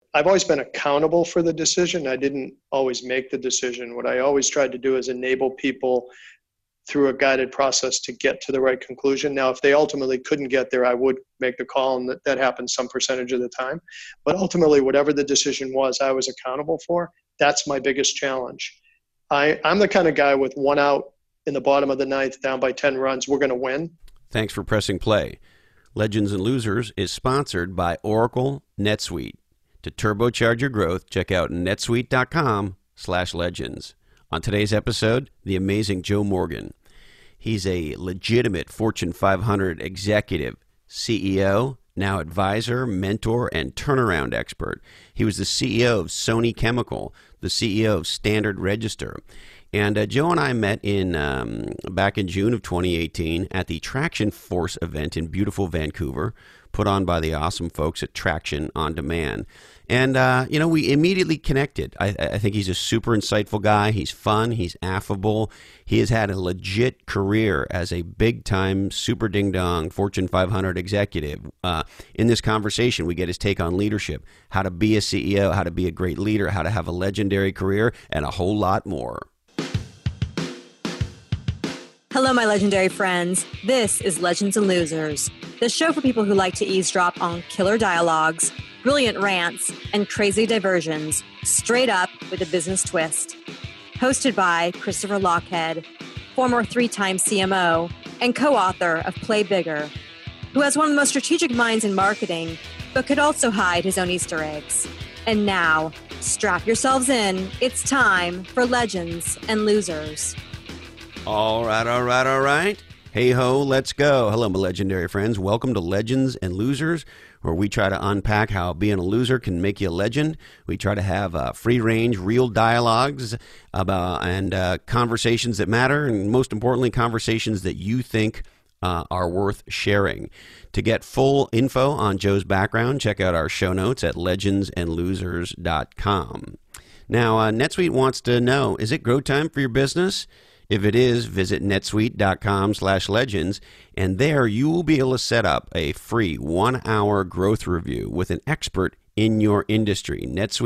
I've always been accountable for the decision. I didn't always make the decision. What I always tried to do is enable people through a guided process to get to the right conclusion. Now, if they ultimately couldn't get there, I would make the call, and that happens some percentage of the time. But ultimately, whatever the decision was, I was accountable for. That's my biggest challenge. I'm the kind of guy with one out in the bottom of the ninth, down by 10 runs, we're going to win. Thanks for pressing play. Legends and Losers is sponsored by Oracle NetSuite. To turbocharge your growth, check out netsuite.com/legends. On today's episode, the amazing Joe Morgan. He's a legitimate Fortune 500 executive, CEO, now advisor, mentor, and turnaround expert. He was the CEO of Sony Chemical, the CEO of Standard Register. And Joe and I met back in June of 2018 at the Traction Force event in beautiful Vancouver, put on by the awesome folks at Traction On Demand. And, we immediately connected. I think he's a super insightful guy. He's fun. He's affable. He has had a legit career as a big-time, super ding-dong Fortune 500 executive. In this conversation, we get his take on leadership, how to be a CEO, how to be a great leader, how to have a legendary career, and a whole lot more. Hello, my legendary friends. This is Legends and Losers, the show for people who like to eavesdrop on killer dialogues, brilliant rants, and crazy diversions, straight up with a business twist. Hosted by Christopher Lochhead, former 3-time CMO and co-author of Play Bigger, who has one of the most strategic minds in marketing, but could also hide his own Easter eggs. And now, strap yourselves in. It's time for Legends and Losers. All right. Hey ho, let's go. Hello, my legendary friends. Welcome to Legends and Losers, where we try to unpack how being a loser can make you a legend. We try to have free-range, real dialogues and conversations that matter, and most importantly, conversations that you think are worth sharing. To get full info on Joe's background, check out our show notes at legendsandlosers.com. Now, NetSuite wants to know, is it grow time for your business? If it is, visit netsuite.com/legends, and there you will be able to set up a free 1-hour growth review with an expert in your industry.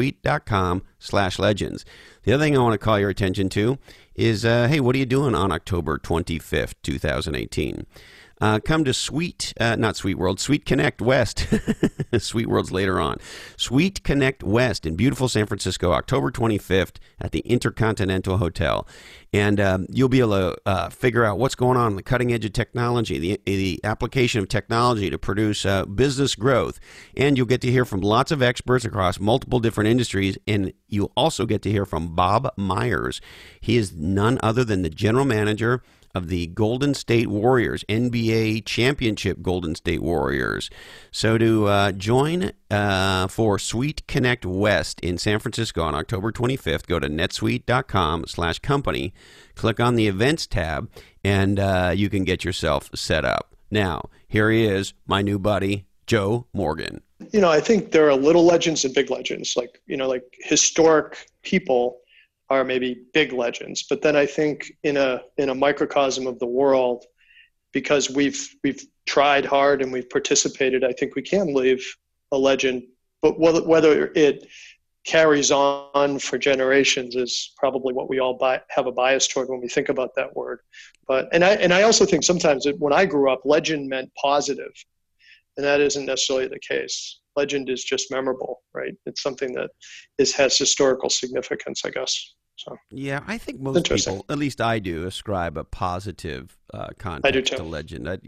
netsuite.com/legends. The other thing I want to call your attention to is, hey, what are you doing on October 25th, 2018? Come to Sweet Connect West. Sweet World's later on. Sweet Connect West in beautiful San Francisco, October 25th at the Intercontinental Hotel. And you'll be able to figure out what's going on in the cutting edge of technology, the application of technology to produce business growth. And you'll get to hear from lots of experts across multiple different industries. And you'll also get to hear from Bob Myers. He is none other than the general manager of the Golden State Warriors, NBA championship Golden State Warriors. So to join for Sweet Connect West in San Francisco on October 25th, go to netsuite.com/company, click on the events tab, and you can get yourself set up. Now, here he is, my new buddy, Joe Morgan. I think there are little legends and big legends, like historic people are maybe big legends. But then I think in a microcosm of the world, because we've tried hard and we've participated, I think we can leave a legend. But whether it carries on for generations is probably what we all have a bias toward when we think about that word. But I also think sometimes when I grew up, legend meant positive, and that isn't necessarily the case. Legend is just memorable, right? It's something that has historical significance, I guess. So yeah, I think most people, at least I do, ascribe a positive context to legend. I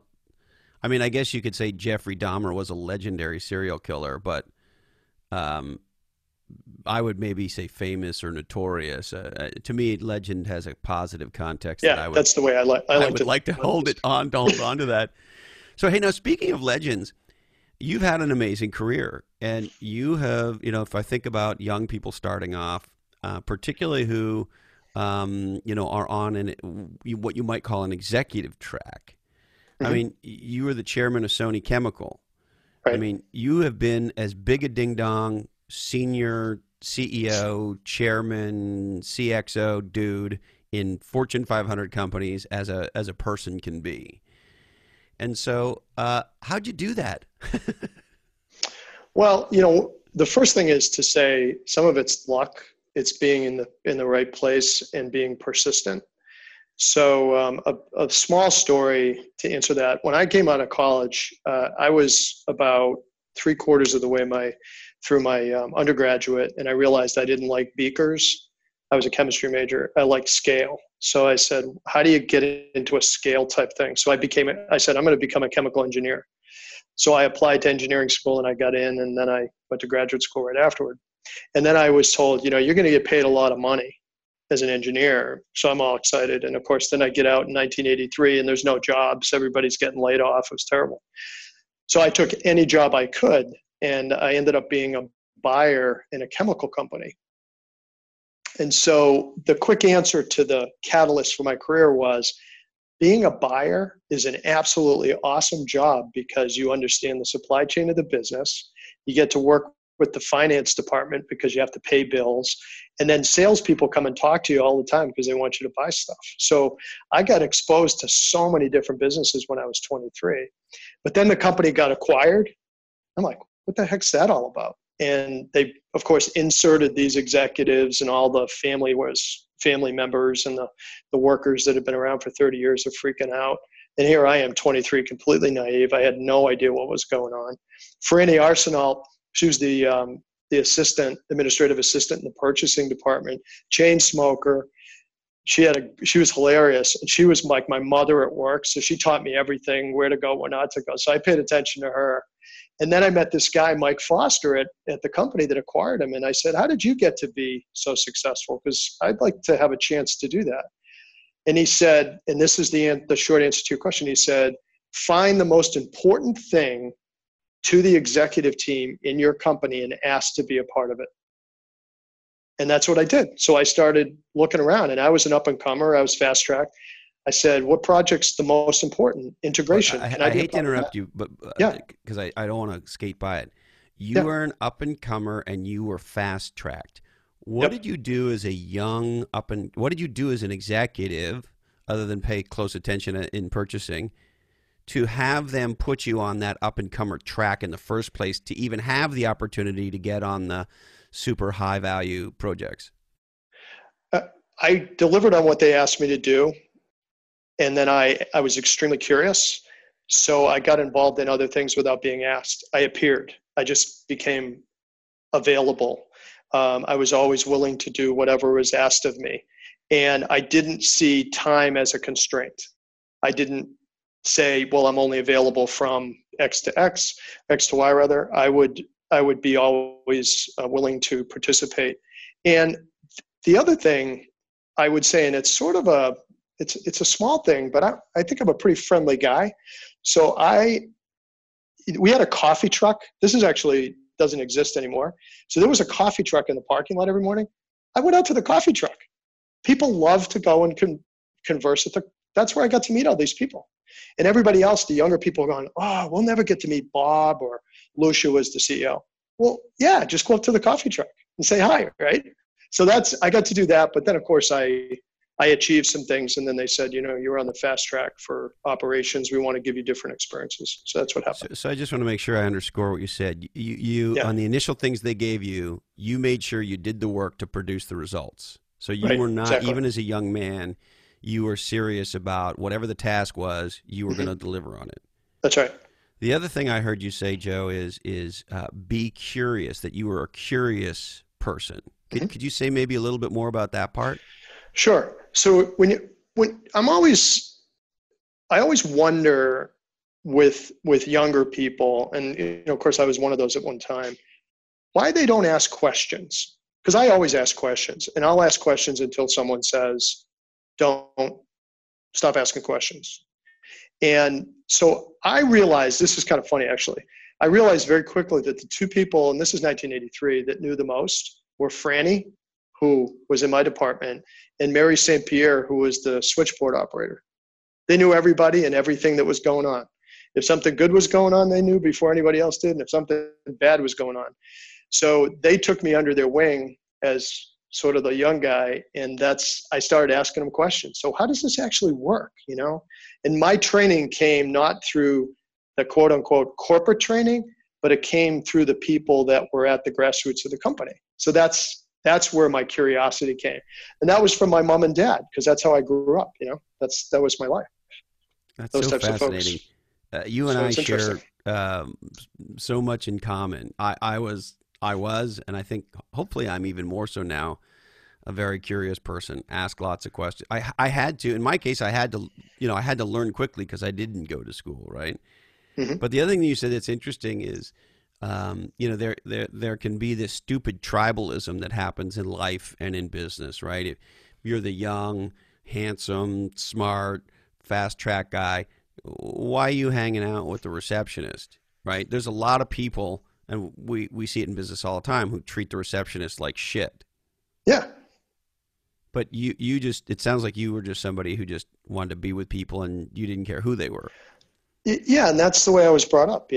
guess you could say Jeffrey Dahmer was a legendary serial killer, but I would maybe say famous or notorious. To me, legend has a positive context. Yeah, that's the way I would like to hold on to that. So, hey, now speaking of legends, you've had an amazing career, and you have, if I think about young people starting off, particularly who, are on what you might call an executive track. Mm-hmm. I mean, you were the chairman of Sony Chemical. Right. I mean, you have been as big a ding-dong senior CEO, chairman, CXO dude in Fortune 500 companies as a person can be. And so how'd you do that? Well, the first thing is to say some of it's luck. It's being in the right place and being persistent. So a small story to answer that. When I came out of college, I was about 3/4 of the way through my undergraduate, and I realized I didn't like beakers. I was a chemistry major. I liked scale. So I said, how do you get into a scale type thing? So I said, I'm going to become a chemical engineer. So I applied to engineering school and I got in, and then I went to graduate school right afterward. And then I was told, you're going to get paid a lot of money as an engineer. So I'm all excited. And of course, then I get out in 1983 and there's no jobs. Everybody's getting laid off. It was terrible. So I took any job I could, and I ended up being a buyer in a chemical company. And so the quick answer to the catalyst for my career was, being a buyer is an absolutely awesome job because you understand the supply chain of the business. You get to work with the finance department because you have to pay bills. And then salespeople come and talk to you all the time because they want you to buy stuff. So I got exposed to so many different businesses when I was 23. But then the company got acquired. I'm like, what the heck's that all about? And they, of course, inserted these executives, and all the family members and the workers that had been around for 30 years are freaking out. And here I am, 23, completely naive. I had no idea what was going on. Franny Arsenal, she was the administrative assistant in the purchasing department, chain smoker. She was hilarious, and she was like my mother at work. So she taught me everything, where to go, where not to go. So I paid attention to her. And then I met this guy, Mike Foster, at the company that acquired him. And I said, how did you get to be so successful? Because I'd like to have a chance to do that. And he said, and this is the short answer to your question, he said, find the most important thing to the executive team in your company and ask to be a part of it. And that's what I did. So I started looking around, and I was an up-and-comer. I was fast-tracked. I said, what project's the most important? Integration. I hate to interrupt you, but because I don't want to skate by it. You were an up-and-comer, and you were fast-tracked. What did you do as a young what did you do as an executive, other than pay close attention in purchasing, to have them put you on that up-and-comer track in the first place, to even have the opportunity to get on the super high-value projects? I delivered on what they asked me to do. And then I was extremely curious. So I got involved in other things without being asked. I appeared. I just became available. I was always willing to do whatever was asked of me. And I didn't see time as a constraint. I didn't say, well, I'm only available from X to X to Y rather. I would be always willing to participate. And the other thing I would say, and it's sort of it's a small thing, but I think I'm a pretty friendly guy. So we had a coffee truck. This is actually doesn't exist anymore. So there was a coffee truck in the parking lot every morning. I went out to the coffee truck. People love to go and converse with that's where I got to meet all these people. And everybody else, the younger people, are going, oh, we'll never get to meet Bob, or Lucia was the CEO. Well, yeah, just go up to the coffee truck and say hi, right? So I got to do that. But then, of course, I achieved some things, and then they said, you're on the fast track for operations. We want to give you different experiences. So that's what happened. So I just want to make sure I underscore what you said. You on the initial things they gave you, you made sure you did the work to produce the results. So you were not, even as a young man, you were serious about whatever the task was, you were going to deliver on it. That's right. The other thing I heard you say, Joe, is be curious, that you were a curious person. Could you say maybe a little bit more about that part? Sure. So I always wonder with younger people, and of course I was one of those at one time, why they don't ask questions. Because I always ask questions, and I'll ask questions until someone says, don't stop asking questions. And so I realized, this is kind of funny actually, I realized very quickly that the two people, and this is 1983, that knew the most were Franny, who was in my department, and Mary St. Pierre, who was the switchboard operator. They knew everybody and everything that was going on. If something good was going on, they knew before anybody else did, and if something bad was going on. So they took me under their wing as sort of the young guy, and I started asking them questions. So how does this actually work, And my training came not through the quote unquote corporate training, but it came through the people that were at the grassroots of the company. So that's where my curiosity came. And that was from my mom and dad, because that's how I grew up. That was my life. That's Those so types fascinating. of folks. You and So I it's share interesting. so much in common. I was, and I think hopefully I'm even more so now, a very curious person. Ask lots of questions. I had to, in my case, I had to learn quickly because I didn't go to school, right? Hmm. But the other thing that you said that's interesting is, there can be this stupid tribalism that happens in life and in business, right? If you're the young, handsome, smart, fast track guy, why are you hanging out with the receptionist, right? There's a lot of people, and we see it in business all the time, who treat the receptionist like shit. Yeah. But you just, it sounds like you were just somebody who just wanted to be with people and you didn't care who they were. Yeah, and that's the way I was brought up.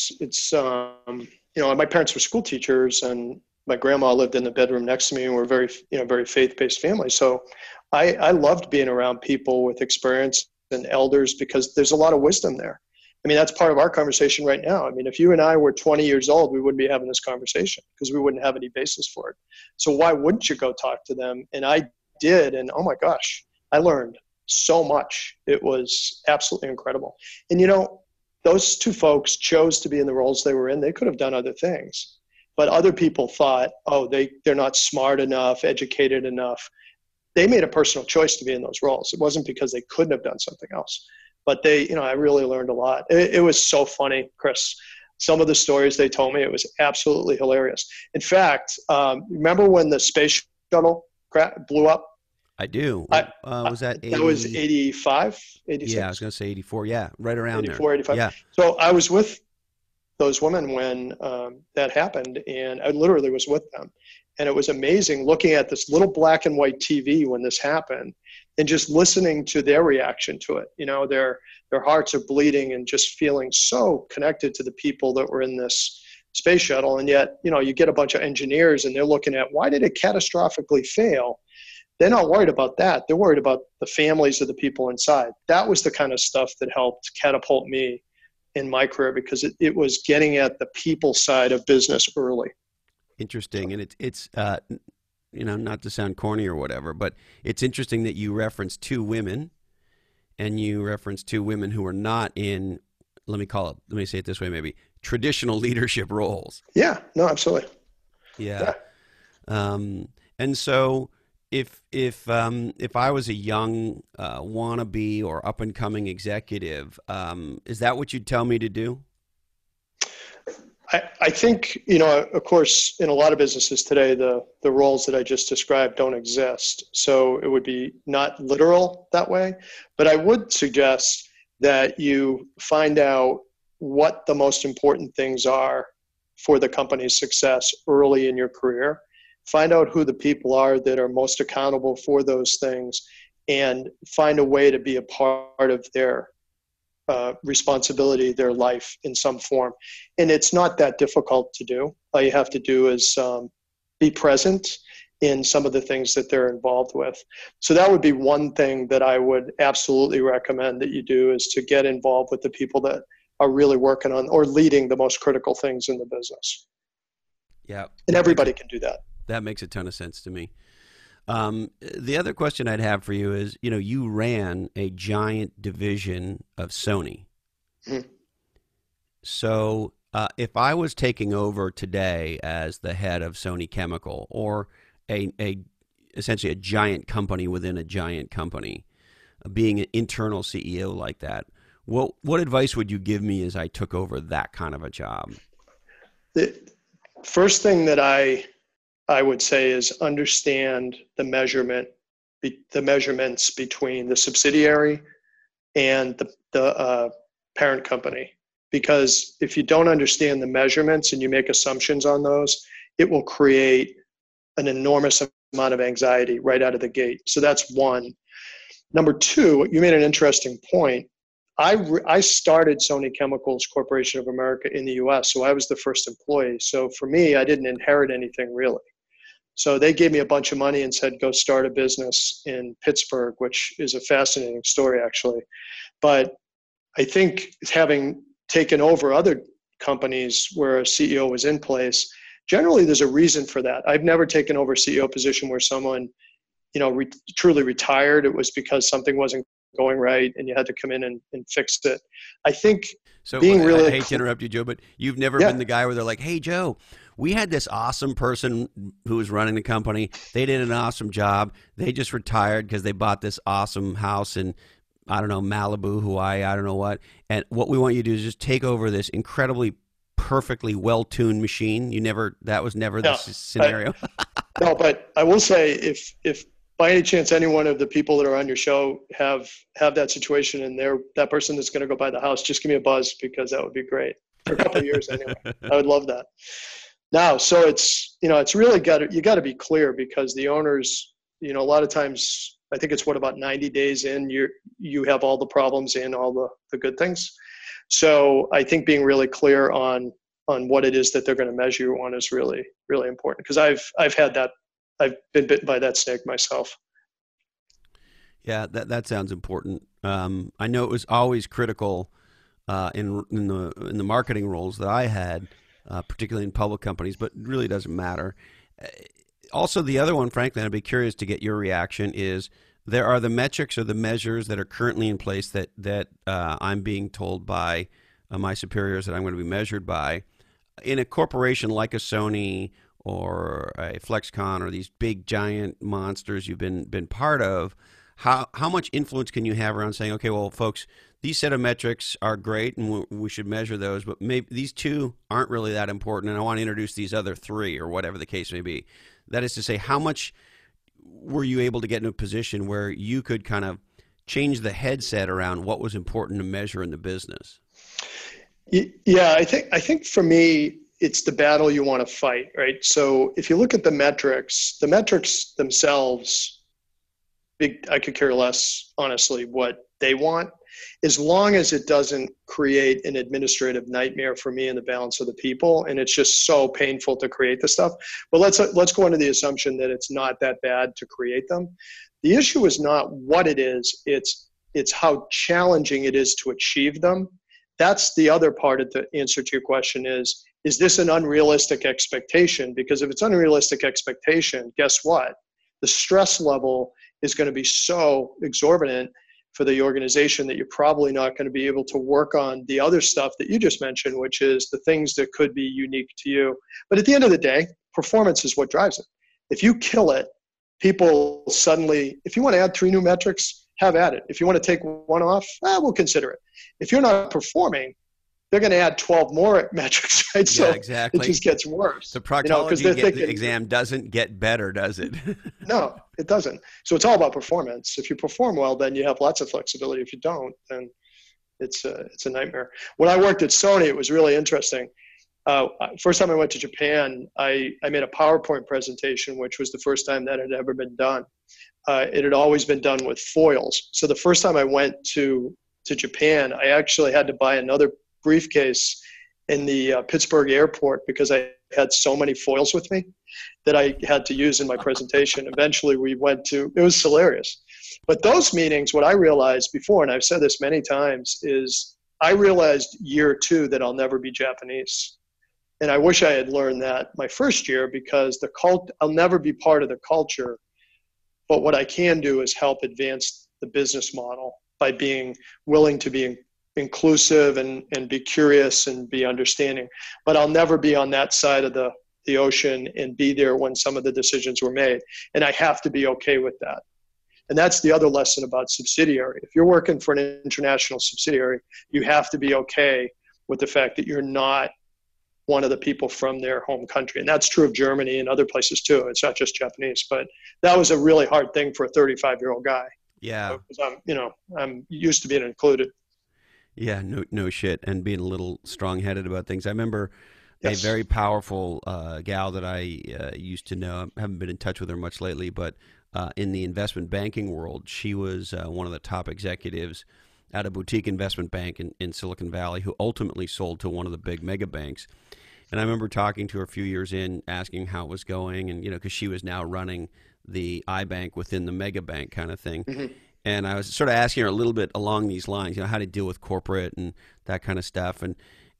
My parents were school teachers, and my grandma lived in the bedroom next to me, and we're very faith-based family. So I loved being around people with experience and elders, because there's a lot of wisdom there. I mean, that's part of our conversation right now. I mean, if you and I were 20 years old, we wouldn't be having this conversation because we wouldn't have any basis for it. So why wouldn't you go talk to them? And I did, and oh my gosh, I learned so much. It was absolutely incredible. And those two folks chose to be in the roles they were in. They could have done other things, but other people thought, oh, they're not smart enough, educated enough. They made a personal choice to be in those roles. It wasn't because they couldn't have done something else, but I really learned a lot. It was so funny, Chris. Some of the stories they told me, it was absolutely hilarious. In fact, remember when the space shuttle blew up? I do. Was that 80? That was 85, 86? Yeah, I was going to say 84. Yeah, right around 84, there. 85. Yeah. So I was with those women when that happened, and I literally was with them. And it was amazing looking at this little black and white TV when this happened and just listening to their reaction to it. Their hearts are bleeding and just feeling so connected to the people that were in this space shuttle. And yet, you get a bunch of engineers and they're looking at, why did it catastrophically fail? They're not worried about that. They're worried about the families of the people inside. That was the kind of stuff that helped catapult me in my career, because it was getting at the people side of business early. Interesting. And it's not to sound corny or whatever, but it's interesting that you reference two women, and you reference two women who are not in, let me say it this way, maybe traditional leadership roles. Yeah, no, absolutely. Yeah. And so if I was a young wannabe or up and coming executive, is that what you'd tell me to do? I think, of course, in a lot of businesses today, the roles that I just described don't exist. So it would be not literal that way. But I would suggest that you find out what the most important things are for the company's success early in your career. Find out who the people are that are most accountable for those things, and find a way to be a part of their responsibility, their life in some form. And it's not that difficult to do. All you have to do is be present in some of the things that they're involved with. So that would be one thing that I would absolutely recommend that you do, is to get involved with the people that are really working on or leading the most critical things in the business. Yeah. And everybody can do that. That makes a ton of sense to me. The other question I'd have for you is, you ran a giant division of Sony. Mm-hmm. So if I was taking over today as the head of Sony Chemical, or essentially a giant company within a giant company, being an internal CEO like that, what advice would you give me as I took over that kind of a job? The first thing that I would say is understand the measurements between the subsidiary and the parent company. Because if you don't understand the measurements and you make assumptions on those, it will create an enormous amount of anxiety right out of the gate. So that's one. Number two, you made an interesting point. I started Sony Chemicals Corporation of America in the US, so I was the first employee. So for me, I didn't inherit anything really. So they gave me a bunch of money and said, go start a business in Pittsburgh, which is a fascinating story, actually. But I think having taken over other companies where a CEO was in place, generally there's a reason for that. I've never taken over a CEO position where someone, truly retired. It was because something wasn't going right and you had to come in and fix it. I think so being really... I hate to interrupt you, Joe, but you've never been the guy where they're like, hey, Joe, we had this awesome person who was running the company. They did an awesome job. They just retired because they bought this awesome house in, I don't know, Malibu, Hawaii, I don't know what. And what we want you to do is just take over this incredibly perfectly well-tuned machine. That was never the scenario. No, but I will say if by any chance any one of the people that are on your show have that situation and that person that's going to go buy the house, just give me a buzz, because that would be great for a couple of years anyway. I would love that. Now, so it's really you got to be clear, because the owners, a lot of times, I think it's about 90 days in, you have all the problems and all the good things. So I think being really clear on what it is that they're going to measure you on is really, really important, because I've had that. I've been bitten by that snake myself. Yeah, that sounds important. I know it was always critical in the marketing roles that I had, particularly in public companies, but it really doesn't matter. Also, the other one, frankly, and I'd be curious to get your reaction, is there are the metrics or the measures that are currently in place that I'm being told by my superiors that I'm going to be measured by. In a corporation like a Sony or a Flexcon or these big giant monsters you've been part of, how much influence can you have around saying, okay, well, folks, these set of metrics are great and we should measure those, but maybe these two aren't really that important, and I want to introduce these other three, or whatever the case may be. That is to say, how much were you able to get in a position where you could kind of change the headset around what was important to measure in the business? Yeah, I think for me, it's the battle you want to fight, right? So if you look at the metrics themselves, I could care less, honestly, what they want, as long as it doesn't create an administrative nightmare for me and the balance of the people, and it's just so painful to create the stuff. But let's go into the assumption that it's not that bad to create them. The issue is not what it is, it's how challenging it is to achieve them. That's the other part of the answer to your question is this an unrealistic expectation? Because if it's unrealistic expectation, guess what? The stress level is going to be so exorbitant for the organization that you're probably not going to be able to work on the other stuff that you just mentioned, which is the things that could be unique to you. But at the end of the day, performance is what drives it. If you kill it, people suddenly, if you want to add 3 new metrics, have at it. If you want to take one off, we'll consider it. If you're not performing, they're going to add 12 more metrics, right? So yeah, exactly. It just gets worse. The proctology exam doesn't get better, does it? No, it doesn't. So it's all about performance. If you perform well, then you have lots of flexibility. If you don't, then it's a nightmare. When I worked at Sony, it was really interesting. First time I went to Japan, I made a PowerPoint presentation, which was the first time that had ever been done. It had always been done with foils. So the first time I went to Japan, I actually had to buy another briefcase in the Pittsburgh airport because I had so many foils with me that I had to use in my presentation. Eventually it was hilarious. But those meetings, what I realized before, and I've said this many times, is I realized year 2 that I'll never be Japanese. And I wish I had learned that my first year, because I'll never be part of the culture. But what I can do is help advance the business model by being willing to be inclusive and be curious and be understanding. But I'll never be on that side of the ocean and be there when some of the decisions were made. And I have to be okay with that. And that's the other lesson about subsidiary. If you're working for an international subsidiary, you have to be okay with the fact that you're not one of the people from their home country. And that's true of Germany and other places too. It's not just Japanese, but that was a really hard thing for a 35-year-old guy. Yeah. Because I'm used to being included. Yeah, no shit, and being a little strong-headed about things. I remember Yes. a very powerful gal that I used to know. I haven't been in touch with her much lately, but in the investment banking world, she was one of the top executives at a boutique investment bank in Silicon Valley who ultimately sold to one of the big mega banks. And I remember talking to her a few years in, asking how it was going, and because she was now running the iBank within the mega bank kind of thing. Mm-hmm. And I was sort of asking her a little bit along these lines, how to deal with corporate and that kind of stuff. And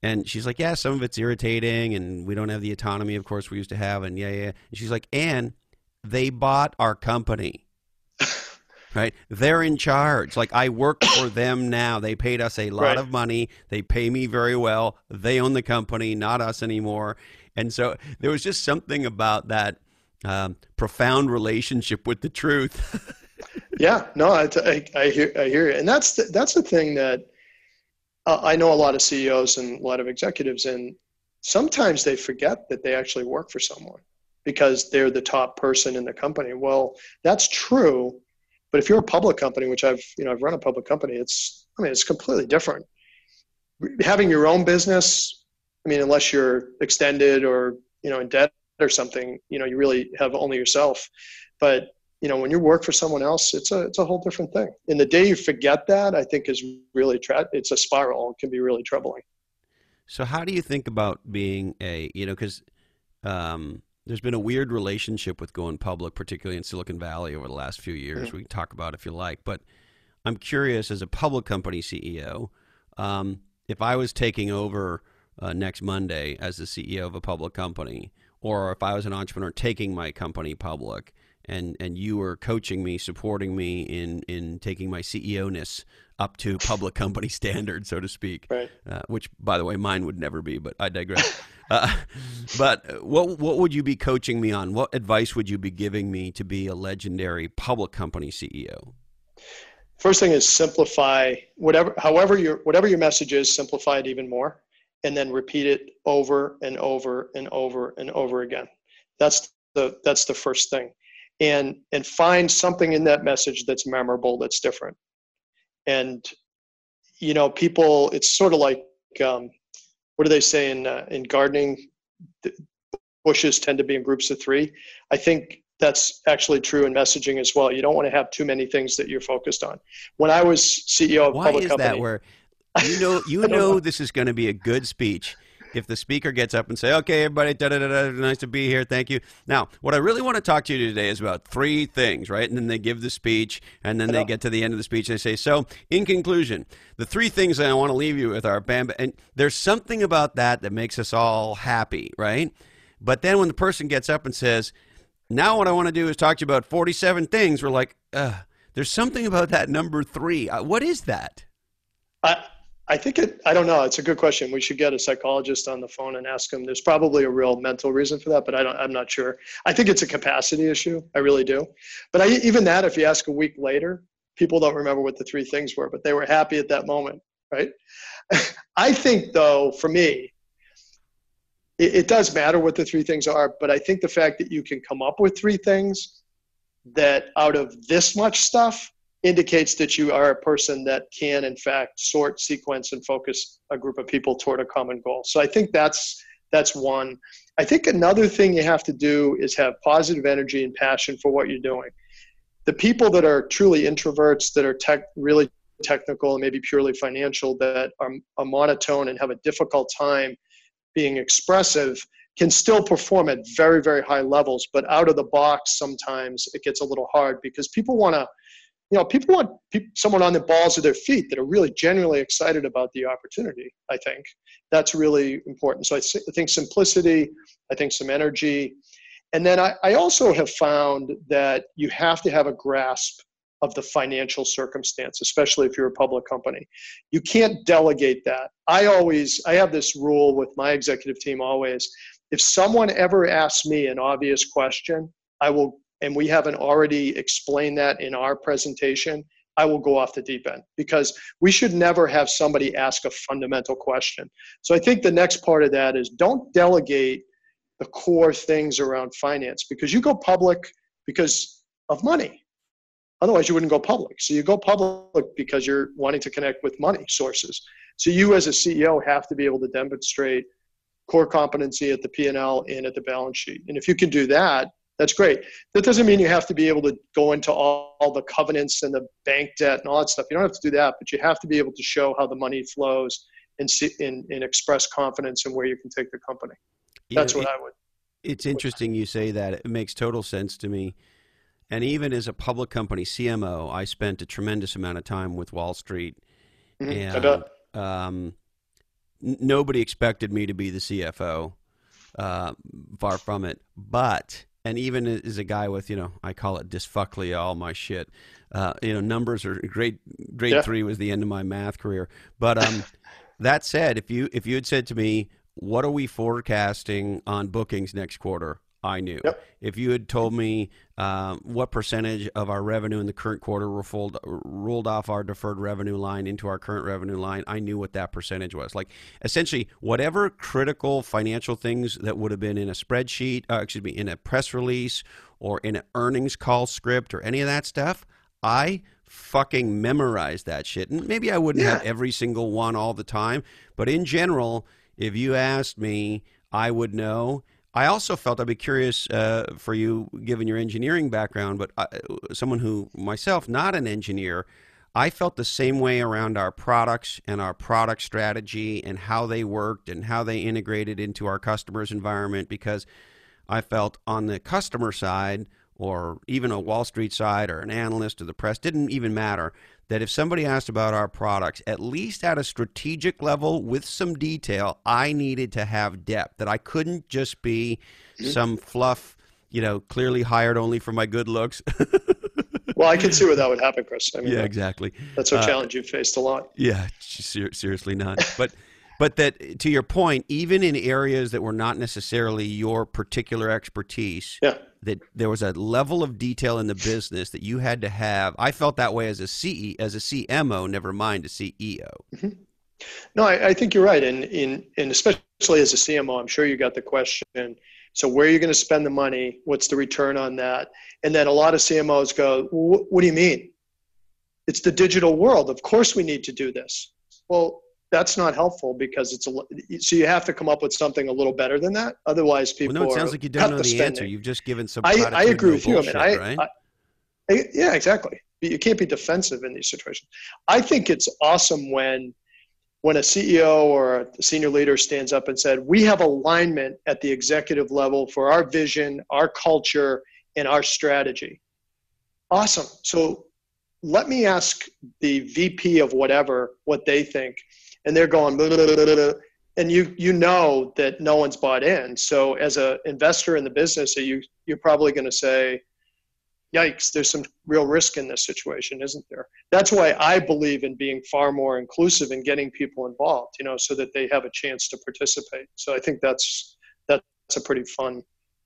And she's like, yeah, some of it's irritating, and we don't have the autonomy, of course, we used to have, and yeah. And she's like, and they bought our company, right? They're in charge. Like, I work for them now. They paid us a lot of money. They pay me very well. They own the company, not us anymore. And so there was just something about that profound relationship with the truth. Yeah, no, I hear you. And that's the thing that I know a lot of CEOs and a lot of executives, and sometimes they forget that they actually work for someone because they're the top person in the company. Well, that's true, but if you're a public company, which I've run a public company, it's completely different. Having your own business, unless you're extended or in debt or something, you really have only yourself. But when you work for someone else, it's a whole different thing. And the day you forget that, I think is really it's a spiral. It can be really troubling. So how do you think about being because there's been a weird relationship with going public, particularly in Silicon Valley over the last few years. Mm-hmm. We can talk about it if you like, but I'm curious, as a public company CEO, if I was taking over next Monday as the CEO of a public company, or if I was an entrepreneur taking my company public, and you were coaching me, supporting me in taking my CEO-ness up to public company standards, so to speak, right. Which, by the way, mine would never be, but I digress. But what would you be coaching me on? What advice would you be giving me to be a legendary public company CEO? First thing is simplify whatever your message is, simplify it even more, and then repeat it over and over and over and over again. That's the first thing. And find something in that message that's memorable, that's different. And, people, it's sort of like, what do they say in gardening? Bushes tend to be in groups of three. I think that's actually true in messaging as well. You don't want to have too many things that you're focused on. When I was CEO of a public company. Why is that where, you know this is going to be a good speech if the speaker gets up and say, okay, everybody, nice to be here, thank you. Now, what I really want to talk to you today is about three things, right? And then they give the speech, and then they get to the end of the speech, and they say, so, in conclusion, the three things that I want to leave you with are bam, and there's something about that makes us all happy, right? But then when the person gets up and says, now what I want to do is talk to you about 47 things, we're like, there's something about that number 3. What is that? I think I don't know. It's a good question. We should get a psychologist on the phone and ask them. There's probably a real mental reason for that, but I'm not sure. I think it's a capacity issue. I really do. But even that, if you ask a week later, people don't remember what the 3 things were, but they were happy at that moment, right? I think, though, for me, it does matter what the 3 things are, but I think the fact that you can come up with 3 things that out of this much stuff indicates that you are a person that can, in fact, sort, sequence, and focus a group of people toward a common goal. So I think that's one. I think another thing you have to do is have positive energy and passion for what you're doing. The people that are truly introverts, that are really technical and maybe purely financial, that are monotone and have a difficult time being expressive, can still perform at very, very high levels. But out of the box, sometimes it gets a little hard because people want someone on the balls of their feet that are really genuinely excited about the opportunity. I think that's really important. So I think simplicity, I think some energy. And then I also have found that you have to have a grasp of the financial circumstance, especially if you're a public company. You can't delegate that. I have this rule with my executive team always. If someone ever asks me an obvious question, and we haven't already explained that in our presentation, I will go off the deep end, because we should never have somebody ask a fundamental question. So I think the next part of that is don't delegate the core things around finance, because you go public because of money. Otherwise, you wouldn't go public. So you go public because you're wanting to connect with money sources. So you as a CEO have to be able to demonstrate core competency at the P&L and at the balance sheet. And if you can do that, that's great. That doesn't mean you have to be able to go into all the covenants and the bank debt and all that stuff. You don't have to do that, but you have to be able to show how the money flows and express confidence in where you can take the company. That's what I would. It's interesting you say that. It makes total sense to me. And even as a public company CMO, I spent a tremendous amount of time with Wall Street. Mm-hmm. I bet. nobody expected me to be the CFO. Far from it. But, and even as a guy with, I call it dysfuclia, all my shit. Numbers are grade 3 was the end of my math career. But that said, if you had said to me, what are we forecasting on bookings next quarter? I knew. Yep. If you had told me what percentage of our revenue in the current quarter rolled off our deferred revenue line into our current revenue line, I knew what that percentage was. Like, essentially, whatever critical financial things that would have been in a spreadsheet, in a press release or in an earnings call script or any of that stuff, I fucking memorized that shit. And maybe I wouldn't have every single one all the time, but in general, if you asked me, I would know. I also felt, I'd be curious for you, given your engineering background, but someone who, myself, not an engineer, I felt the same way around our products and our product strategy and how they worked and how they integrated into our customers' environment, because I felt on the customer side, or even a Wall Street side or an analyst or the press, didn't even matter, that if somebody asked about our products, at least at a strategic level with some detail, I needed to have depth, that I couldn't just be some fluff, clearly hired only for my good looks. Well, I can see where that would happen, Chris. I mean, yeah, exactly. That's a challenge you've faced a lot. Yeah, seriously not. But that, to your point, even in areas that were not necessarily your particular expertise, that there was a level of detail in the business that you had to have. I felt that way as a CMO, never mind a CEO. Mm-hmm. No, I think you're right. And especially as a CMO, I'm sure you got the question, so where are you going to spend the money? What's the return on that? And then a lot of CMOs go, what do you mean? It's the digital world. Of course we need to do this. Well, that's not helpful, because so you have to come up with something a little better than that. Otherwise, people it sounds like you don't know the answer. You've just given some. I agree with you. Bullshit, right? Yeah, exactly. You can't be defensive in these situations. I think it's awesome when a CEO or a senior leader stands up and said, we have alignment at the executive level for our vision, our culture, and our strategy. Awesome. So let me ask the VP of whatever what they think. And they're going, blah, blah, blah, blah, and you know that no one's bought in. So as an investor in the business, you're probably going to say, yikes, there's some real risk in this situation, isn't there? That's why I believe in being far more inclusive and getting people involved, so that they have a chance to participate. So I think that's a pretty fun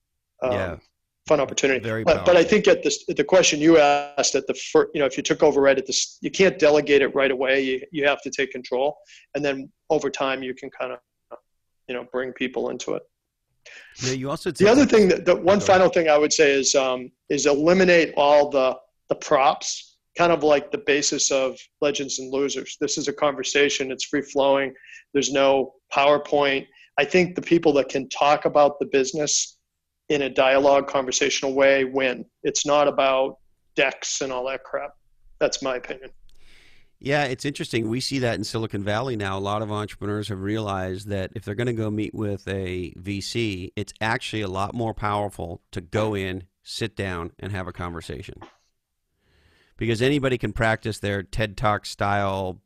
opportunity. Very but I think at the question you asked at the first, if you took over right at this, you can't delegate it right away. You have to take control, and then over time you can kind of, bring people into it. Yeah, you also the other thing final thing I would say is eliminate all the props, kind of like the basis of Legends and Losers. This is a conversation. It's free flowing. There's no PowerPoint. I think the people that can talk about the business in a dialogue, conversational way win. It's not about decks and all that crap. That's my opinion. Yeah, it's interesting. We see that in Silicon Valley now. A lot of entrepreneurs have realized that if they're going to go meet with a VC, it's actually a lot more powerful to go in, sit down, and have a conversation. Because anybody can practice their TED Talk style,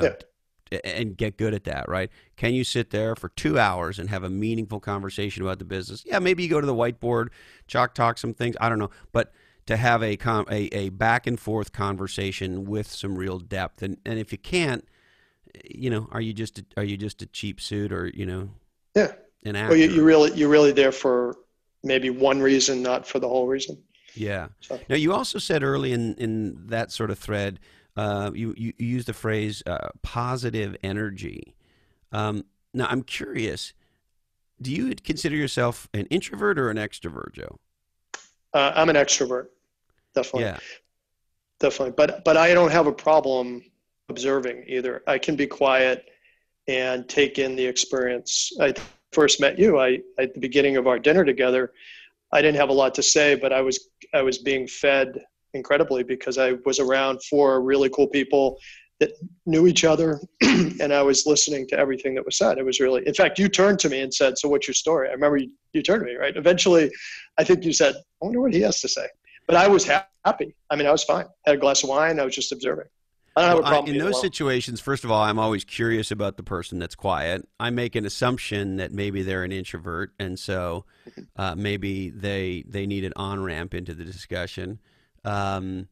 and get good at that, right? Can you sit there for 2 hours and have a meaningful conversation about the business? Yeah, maybe you go to the whiteboard, chalk talk some things. I don't know. But to have a back and forth conversation with some real depth. And if you can't, are you just a cheap suit or, an actor? Well, you're really there for maybe one reason, not for the whole reason. Yeah. So. Now, you also said early in that sort of thread, you used the phrase positive energy. Now, I'm curious, do you consider yourself an introvert or an extrovert, Joe? I'm an extrovert, definitely. Yeah. Definitely. But I don't have a problem observing either. I can be quiet and take in the experience. I first met you. At the beginning of our dinner together, I didn't have a lot to say, but I was being fed incredibly because I was around 4 really cool people that knew each other, and I was listening to everything that was said. It was really, in fact, you turned to me and said, so what's your story? I remember you turned to me, right? Eventually, I think you said, I wonder what he has to say. But I was happy. I mean, I was fine. Had a glass of wine. I was just observing. I don't have Well, a problem in being those alone. situations, first of all, I'm always curious about the person that's quiet. I make an assumption that maybe they're an introvert, and so maybe they need an on ramp into the discussion. Um,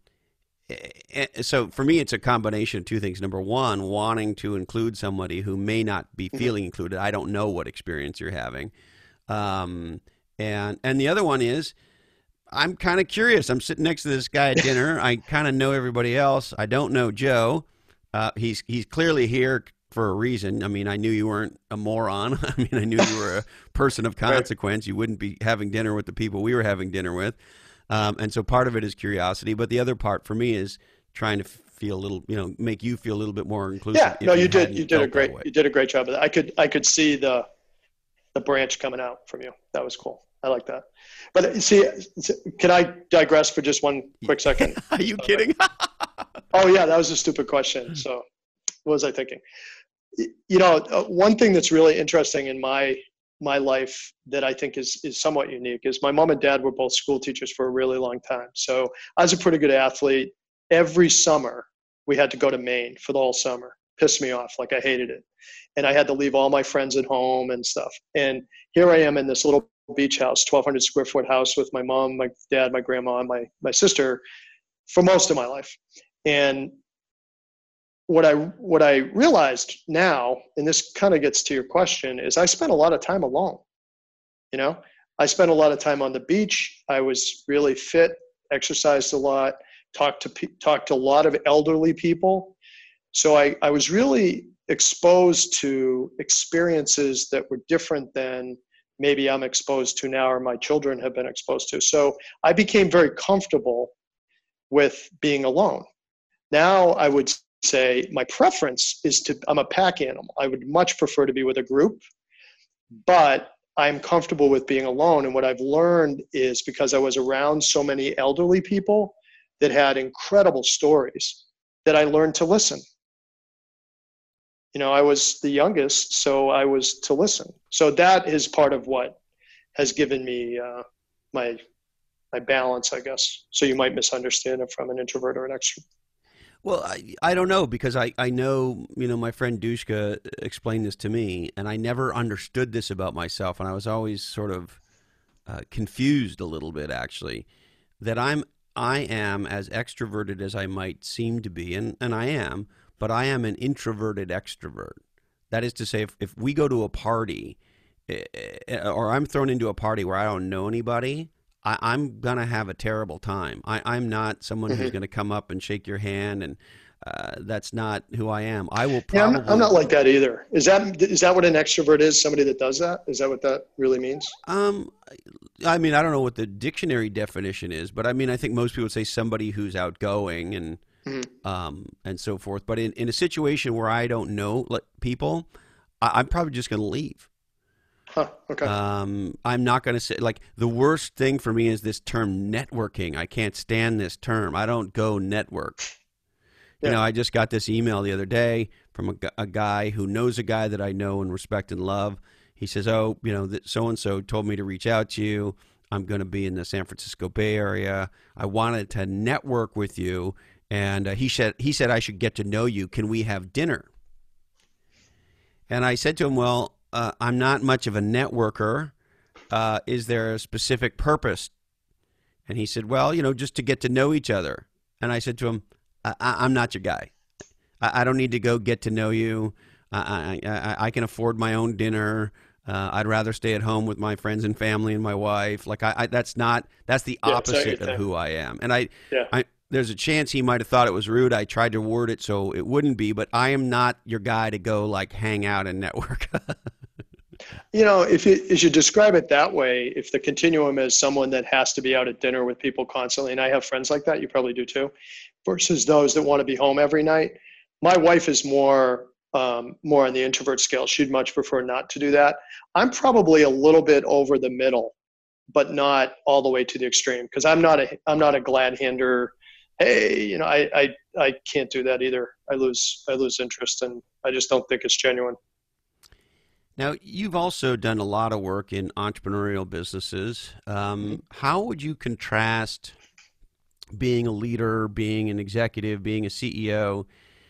so for me, it's a combination of two things. Number one, wanting to include somebody who may not be Mhm. feeling included. I don't know what experience you're having, um, and the other one is I'm kind of curious. I'm sitting next to this guy at dinner. I kind of know everybody else. I don't know Joe. He's clearly here for a reason. I mean, I knew you weren't a moron. I mean, I knew you were a person of Right. consequence. You wouldn't be having dinner with the people we were having dinner with. And so part of it is curiosity, but the other part for me is trying to feel a little, make you feel a little bit more inclusive Yeah, no, if you you hadn't did a felt that great way. you did a great job of that. I could see the branch coming out from you. That was cool. I like that. But see, can I digress for just one quick second? Are you kidding? Oh yeah, that was a stupid question. So what was I thinking? One thing that's really interesting in my life that I think is somewhat unique is my mom and dad were both school teachers for a really long time. So I was a pretty good athlete. Every summer we had to go to Maine for the whole summer. Pissed me off, like I hated it. And I had to leave all my friends at home and stuff. And here I am in this little beach house, 1,200 square foot house with my mom, my dad, my grandma, and my sister for most of my life. And what I realized now, and this kind of gets to your question, is I spent a lot of time alone. You know, I spent a lot of time on the beach. I was really fit, exercised a lot, talked to a lot of elderly people. So I was really exposed to experiences that were different than maybe I'm exposed to now or my children have been exposed to. So I became very comfortable with being alone. Now I would say my preference is I'm a pack animal. I would much prefer to be with a group, but I'm comfortable with being alone. And what I've learned is because I was around so many elderly people that had incredible stories that I learned to listen. I was the youngest, so I was to listen. So that is part of what has given me my balance, I guess. So you might misunderstand it from an introvert or an extrovert. Well, I don't know because I know, my friend Dushka explained this to me, and I never understood this about myself, and I was always sort of confused a little bit, actually, that I am as extroverted as I might seem to be, and I am, but I am an introverted extrovert. That is to say, if we go to a party, or I'm thrown into a party where I don't know anybody, I'm going to have a terrible time. I'm not someone who's Mm-hmm. going to come up and shake your hand, and that's not who I am. I will Yeah, I'm probably. not like that either. Is that what an extrovert is? Somebody that does that? Is that what that really means? Um, I mean, I don't know what the dictionary definition is, but I mean, I think most people would say somebody who's outgoing Hmm. and so forth. But in a situation where I don't know people, I'm probably just going to leave. Huh. Okay. I'm not going to say, like, the worst thing for me is this term networking. I can't stand this term. I don't go network. Yeah. I just got this email the other day from a guy who knows a guy that I know and respect and love. He says, "Oh, so and so told me to reach out to you. I'm going to be in the San Francisco Bay Area. I wanted to network with you, and he said I should get to know you. Can we have dinner?" And I said to him, "Well, I'm not much of a networker. Is there a specific purpose?" And he said, "Well, just to get to know each other." And I said to him, I'm not your guy. I don't need to go get to know you. I can afford my own dinner. I'd rather stay at home with my friends and family and my wife. Like that's the Yeah. It's not your opposite of thing. who I am. And Yeah. there's a chance he might have thought it was rude. I tried to word it so it wouldn't be, but I am not your guy to go like hang out and network. If you describe it that way, if the continuum is someone that has to be out at dinner with people constantly, and I have friends like that, you probably do too, versus those that want to be home every night. My wife is more on the introvert scale. She'd much prefer not to do that. I'm probably a little bit over the middle, but not all the way to the extreme because I'm not a glad hander. Hey, I can't do that either. I lose interest, and I just don't think it's genuine. Now, you've also done a lot of work in entrepreneurial businesses. How would you contrast being a leader, being an executive, being a CEO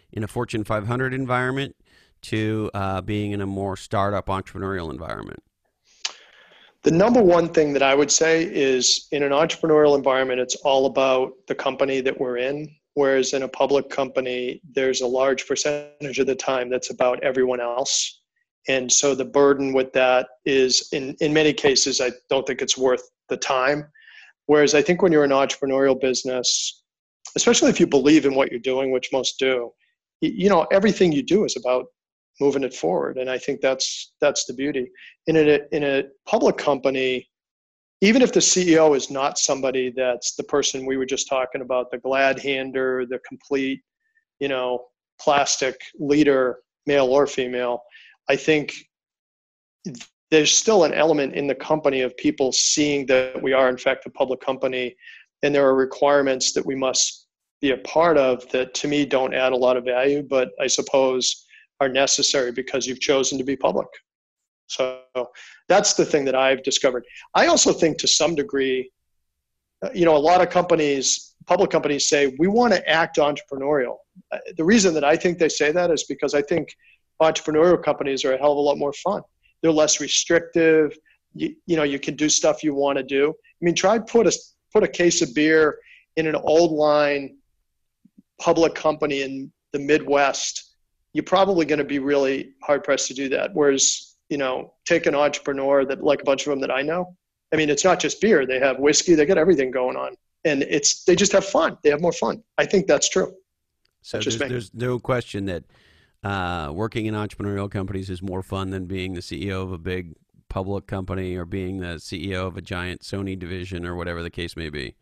in a Fortune 500 environment to being in a more startup entrepreneurial environment? The number one thing that I would say is in an entrepreneurial environment, it's all about the company that we're in. Whereas in a public company, there's a large percentage of the time that's about everyone else. And so the burden with that is in many cases, I don't think it's worth the time. Whereas I think when you're an entrepreneurial business, especially if you believe in what you're doing, which most do, everything you do is about moving it forward. And I think that's the beauty. In a public company, even if the CEO is not somebody that's the person we were just talking about, the glad hander, the complete, plastic leader, male or female, I think there's still an element in the company of people seeing that we are in fact a public company, and there are requirements that we must be a part of that to me don't add a lot of value, but I suppose are necessary because you've chosen to be public. So that's the thing that I've discovered. I also think to some degree, a lot of companies, public companies say, we want to act entrepreneurial. The reason that I think they say that is because I think entrepreneurial companies are a hell of a lot more fun. They're less restrictive. You can do stuff you want to do. I mean, try put a case of beer in an old line public company in the Midwest. You're probably going to be really hard pressed to do that. Whereas, take an entrepreneur that like a bunch of them that I know. I mean, it's not just beer. They have whiskey. They got everything going on. And they just have fun. They have more fun. I think that's true. So there's no question that working in entrepreneurial companies is more fun than being the CEO of a big public company or being the CEO of a giant Sony division or whatever the case may be.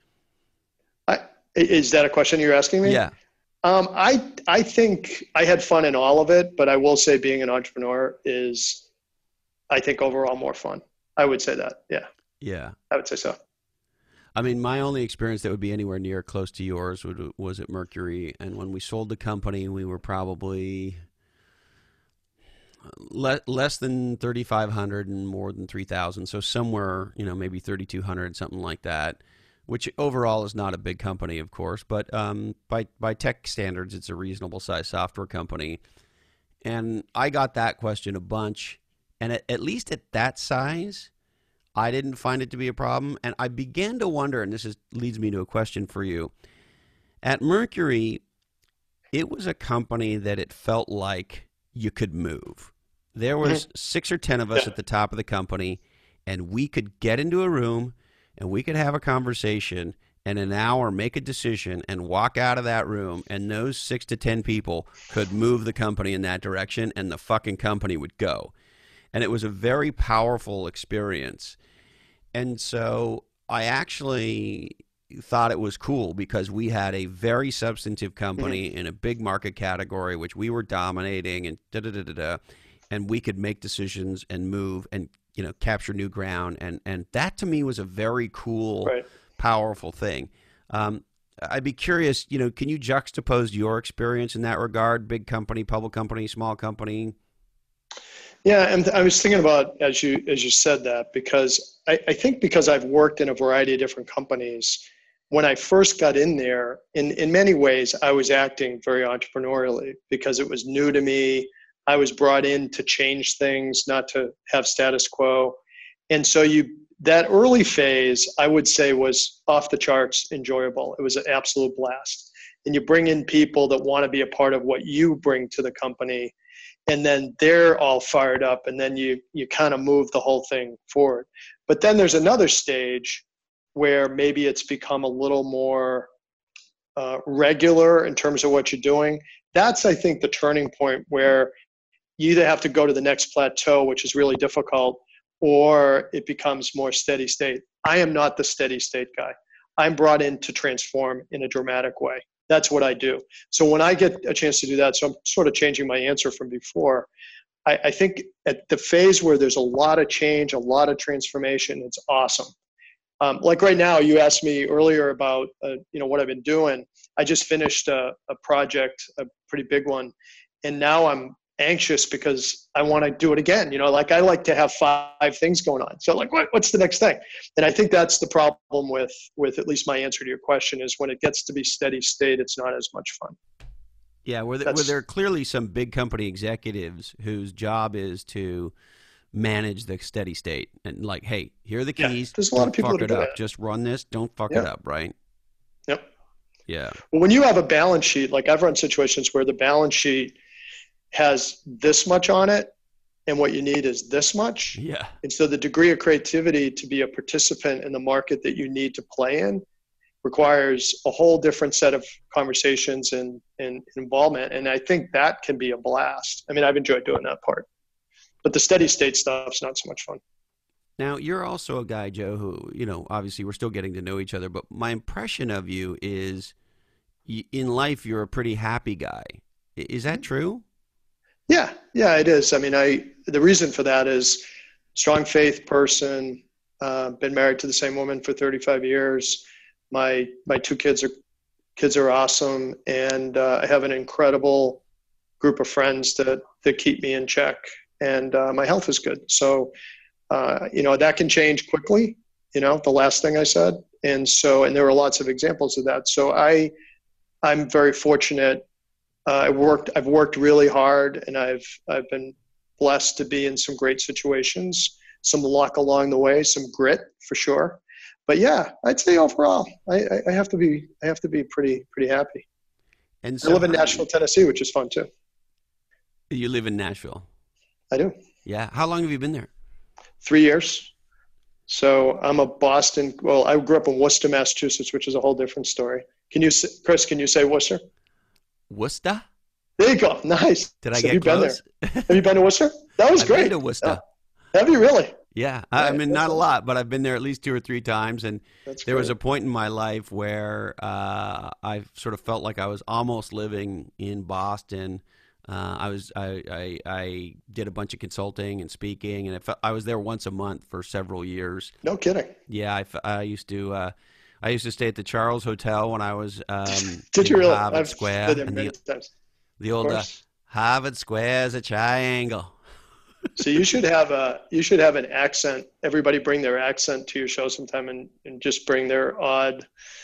Is that a question you're asking me? Yeah. I think I had fun in all of it, but I will say being an entrepreneur is, I think, overall more fun. I would say that. Yeah. Yeah. I would say so. I mean, my only experience that would be anywhere near close to yours was at Mercury. And when we sold the company, we were probably less than 3,500 and more than 3,000. So somewhere, maybe 3,200, something like that, which overall is not a big company, of course. But by tech standards, it's a reasonable size software company. And I got that question a bunch. And at least at that size, I didn't find it to be a problem. And I began to wonder, and leads me to a question for you. At Mercury, it was a company that it felt like you could move. There was 6 or 10 of us at the top of the company, and we could get into a room, and we could have a conversation, and an hour make a decision, and walk out of that room, and those 6 to 10 people could move the company in that direction, and the fucking company would go. And it was a very powerful experience. And so I actually thought it was cool because we had a very substantive company in a big market category, which we were dominating, and and we could make decisions and move and, capture new ground. And that to me was a very cool, powerful thing. I'd be curious, can you juxtapose your experience in that regard? Big company, public company, small company? Yeah, and I was thinking about as you said that, because I think because I've worked in a variety of different companies, when I first got in there, in many ways, I was acting very entrepreneurially because it was new to me. I was brought in to change things, not to have status quo. And so that early phase, I would say, was off the charts enjoyable. It was an absolute blast. And you bring in people that want to be a part of what you bring to the company, and then they're all fired up, and then you kind of move the whole thing forward. But then there's another stage where maybe it's become a little more regular in terms of what you're doing. That's, I think, the turning point where you either have to go to the next plateau, which is really difficult, or it becomes more steady state. I am not the steady state guy. I'm brought in to transform in a dramatic way. That's what I do. So when I get a chance to do that, so I'm sort of changing my answer from before, I think at the phase where there's a lot of change, a lot of transformation, it's awesome. Like right now, you asked me earlier about what I've been doing. I just finished a project, a pretty big one, and now I'm anxious because I want to do it again. Like I like to have 5 things going on. So like, what's the next thing? And I think that's the problem with at least my answer to your question is when it gets to be steady state, it's not as much fun. Yeah, where there are clearly some big company executives whose job is to manage the steady state and like, hey, here are the Yeah, keys. there's a lot Don't of people fuck that it do up. that. Just run this. Don't fuck it Yep. up. Right? Yep. Yeah. Well, when you have a balance sheet, like I've run situations where the balance sheet has this much on it and what you need is this much. Yeah. And so the degree of creativity to be a participant in the market that you need to play in requires a whole different set of conversations and involvement. And I think that can be a blast. I mean, I've enjoyed doing that part. But the steady state stuff's not so much fun. Now, you're also a guy, Joe, who, obviously we're still getting to know each other, but my impression of you is in life you're a pretty happy guy. Is that true? Yeah, it is. I mean, the reason for that is strong faith person, been married to the same woman for 35 years. My two kids are awesome, and I have an incredible group of friends that keep me in check, and my health is good. So, that can change quickly. The last thing I said, and there are lots of examples of that. So I'm very fortunate. I've worked really hard, and I've been blessed to be in some great situations, some luck along the way, some grit for sure. But yeah, I'd say overall, I have to be pretty happy. And so I live in Nashville, Tennessee, which is fun too. You live in Nashville? I do. Yeah. How long have you been there? 3 years. So I'm a Boston. Well, I grew up in Worcester, Massachusetts, which is a whole different story. Chris? Can you say Worcester? Worcester? There you go. Nice. Did I get close? Been there? Have you been to Worcester? That was I've great. Been to Worcester. Have you really? Yeah. I mean, not a lot, but I've been there at least 2 or 3 times. And there was a point in my life where I sort of felt like I was almost living in Boston. I did a bunch of consulting and speaking, and I was there once a month for several years. No kidding. Yeah, I used to stay at the Charles Hotel when I was Did you really? Harvard Square, been there many times. The old Harvard Square is a triangle. So you should have an accent. Everybody bring their accent to your show sometime, and just bring their odd,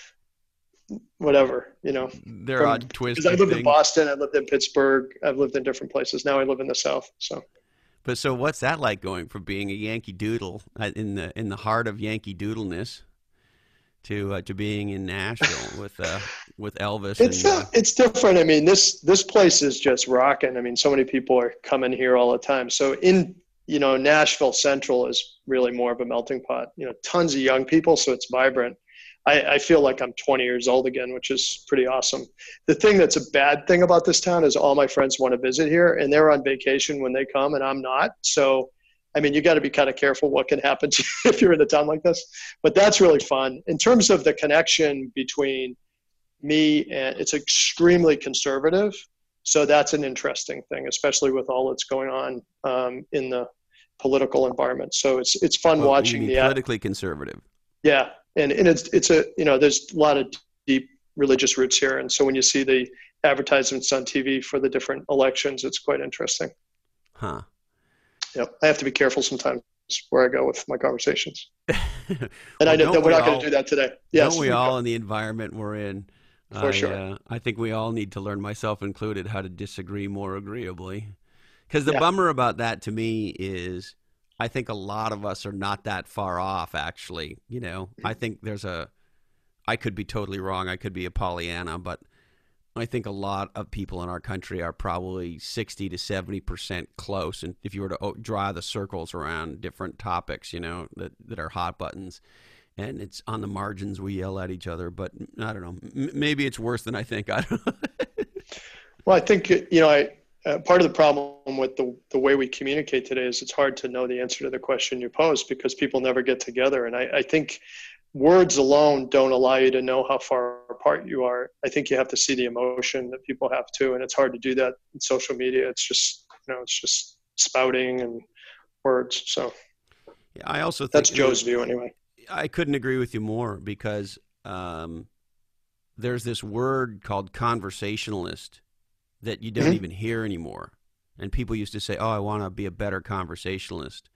whatever, Their odd twist. Because I lived in Boston, I lived in Pittsburgh, I've lived in different places. Now I live in the South. So what's that like, going from being a Yankee Doodle in the heart of Yankee Doodleness to being in Nashville with Elvis? It's different. I mean, this place is just rocking. I mean, so many people are coming here all the time. So Nashville Central is really more of a melting pot. Tons of young people, so it's vibrant. I feel like I'm 20 years old again, which is pretty awesome. The thing that's a bad thing about this town is all my friends want to visit here, and they're on vacation when they come, and I'm not. So, I mean, you got to be kind of careful what can happen to you if you're in a town like this. But that's really fun. In terms of the connection between me and, it's extremely conservative. So that's an interesting thing, especially with all that's going on in the political environment. So it's fun watching the politically conservative. Yeah. And it's there's a lot of deep religious roots here. And so when you see the advertisements on TV for the different elections, it's quite interesting. Huh. Yep. I have to be careful sometimes where I go with my conversations. And I know that we're not going to do that today. Yes. Don't we all in the environment we're in? For sure. I think we all need to learn, myself included, how to disagree more agreeably. Because the bummer about that to me is, I think a lot of us are not that far off, actually. I think I could be totally wrong. I could be a Pollyanna, but I think a lot of people in our country are probably 60 to 70% close. And if you were to draw the circles around different topics, that are hot buttons, and it's on the margins, we yell at each other. But I don't know. Maybe it's worse than I think. I don't know. Well, I think, part of the problem with the way we communicate today is it's hard to know the answer to the question you pose because people never get together. And I think words alone don't allow you to know how far apart you are. I think you have to see the emotion that people have too. And it's hard to do that in social media. It's just, it's just spouting and words. So yeah, I also think that's Joe's view anyway. I couldn't agree with you more because there's this word called conversationalist that you don't even hear anymore. And people used to say, oh, I want to be a better conversationalist.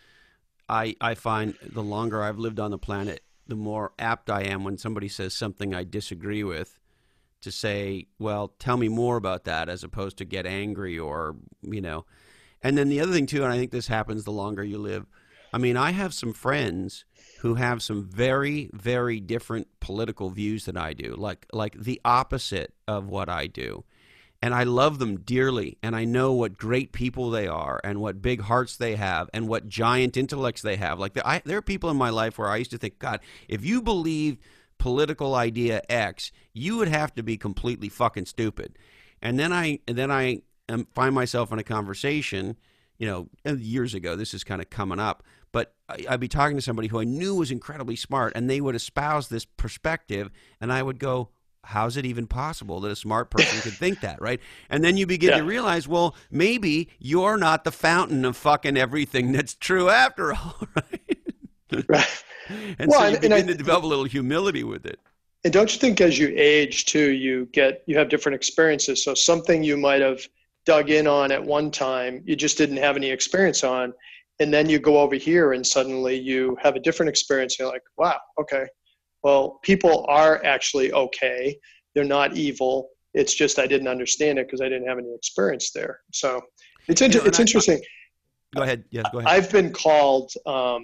I find the longer I've lived on the planet, the more apt I am when somebody says something I disagree with to say, well, tell me more about that, as opposed to get angry or, And then the other thing too, and I think this happens the longer you live. I mean, I have some friends who have some very, very different political views than I do, like the opposite of what I do. And I love them dearly, and I know what great people they are and what big hearts they have and what giant intellects they have. Like there are people in my life where I used to think, God, if you believe political idea X, you would have to be completely fucking stupid. And then I find myself in a conversation, years ago, this is kind of coming up, but I'd be talking to somebody who I knew was incredibly smart, and they would espouse this perspective, and I would go, how's it even possible that a smart person could think that, right? And then you begin to realize, well, maybe you're not the fountain of fucking everything that's true after all, right? Right. And so you begin to develop a little humility with it. And don't you think as you age too, you have different experiences. So something you might have dug in on at one time, you just didn't have any experience on. And then you go over here and suddenly you have a different experience. You're like, wow, okay. Well, people are actually okay. They're not evil. It's just I didn't understand it because I didn't have any experience there. So it's interesting. Go ahead. Yes, go ahead. I've been called,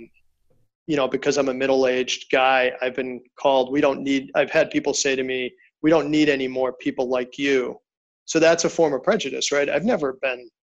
because I'm a middle-aged guy, I've been called, I've had people say to me, we don't need any more people like you. So that's a form of prejudice, right? I've never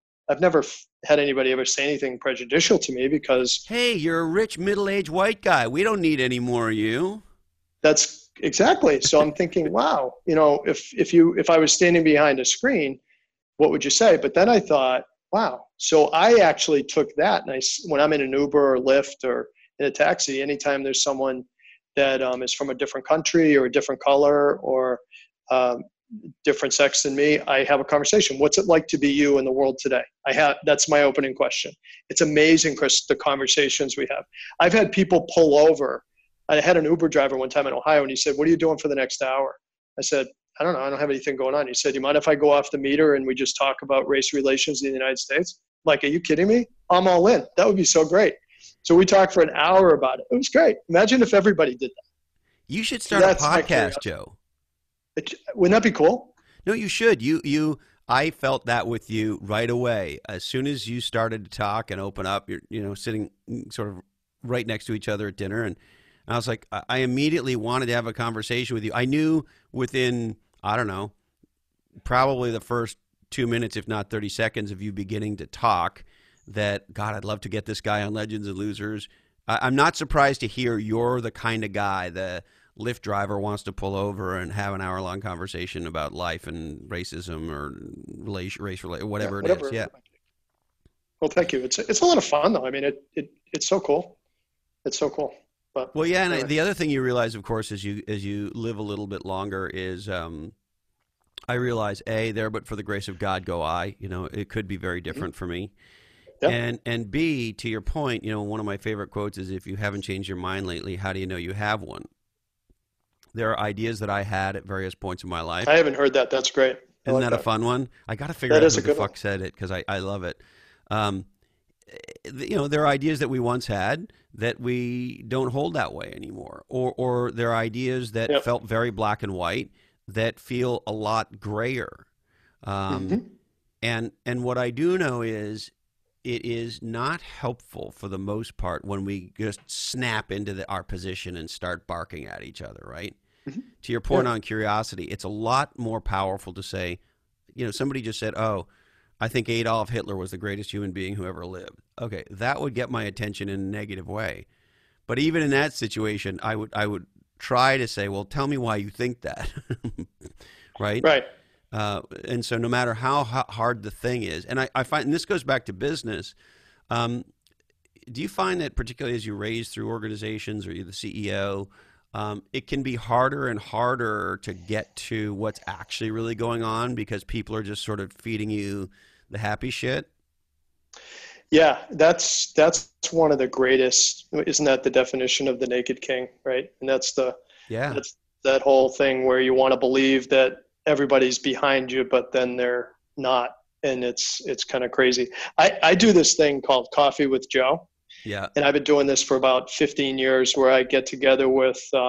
had anybody ever say anything prejudicial to me because. Hey, you're a rich middle-aged white guy. We don't need any more of you. That's exactly. So I'm thinking, wow, if I was standing behind a screen, what would you say? But then I thought, wow. So I actually took that, and when I'm in an Uber or Lyft or in a taxi, anytime there's someone that is from a different country or a different color or different sex than me, I have a conversation. What's it like to be you in the world today? That's my opening question. It's amazing, Chris, the conversations we have. I've had people pull over. I had an Uber driver one time in Ohio, and he said, what are you doing for the next hour? I said, I don't know. I don't have anything going on. He said, you mind if I go off the meter and we just talk about race relations in the United States? I'm like, are you kidding me? I'm all in. That would be so great. So we talked for an hour about it. It was great. Imagine if everybody did that. You should start a podcast, Joe. Wouldn't that be cool? No, you should. I felt that with you right away. As soon as you started to talk and open up, you're sitting sort of right next to each other at dinner, and I was like, I immediately wanted to have a conversation with you. I knew within, I don't know, probably the first 2 minutes, if not 30 seconds of you beginning to talk, that, God, I'd love to get this guy on Legends and Losers. I'm not surprised to hear you're the kind of guy the Lyft driver wants to pull over and have an hour-long conversation about life and racism or race, whatever it is. Yeah. Well, thank you. It's a lot of fun, though. I mean, it's so cool. It's so cool. But, well, yeah, and the other thing you realize, of course, as you live a little bit longer is I realize, there but for the grace of God go I. It could be very different for me. Yeah. And B, to your point, one of my favorite quotes is, if you haven't changed your mind lately, how do you know you have one? There are ideas that I had at various points in my life. I haven't heard that. That's great. Isn't that a fun one? I got to figure out who the fuck said it because I love it. There are ideas that we once had that we don't hold that way anymore. Or there are ideas that felt very black and white that feel a lot grayer. And what I do know is it is not helpful for the most part when we just snap into our position and start barking at each other, right? Mm-hmm. To your point on curiosity, it's a lot more powerful to say, somebody just said, oh, I think Adolf Hitler was the greatest human being who ever lived. Okay, that would get my attention in a negative way. But even in that situation, I would try to say, well, tell me why you think that, right? Right. And so no matter how hard the thing is, and I find, and this goes back to business, do you find that particularly as you raise through organizations or you're the CEO, it can be harder and harder to get to what's actually really going on because people are just sort of feeding you the happy shit? Yeah, that's one of the greatest. Isn't that the definition of the naked king, right? And that's that whole thing where you want to believe that everybody's behind you, but then they're not, and it's kind of crazy. I do this thing called Coffee with Joe. Yeah. And I've been doing this for about 15 years where I get together with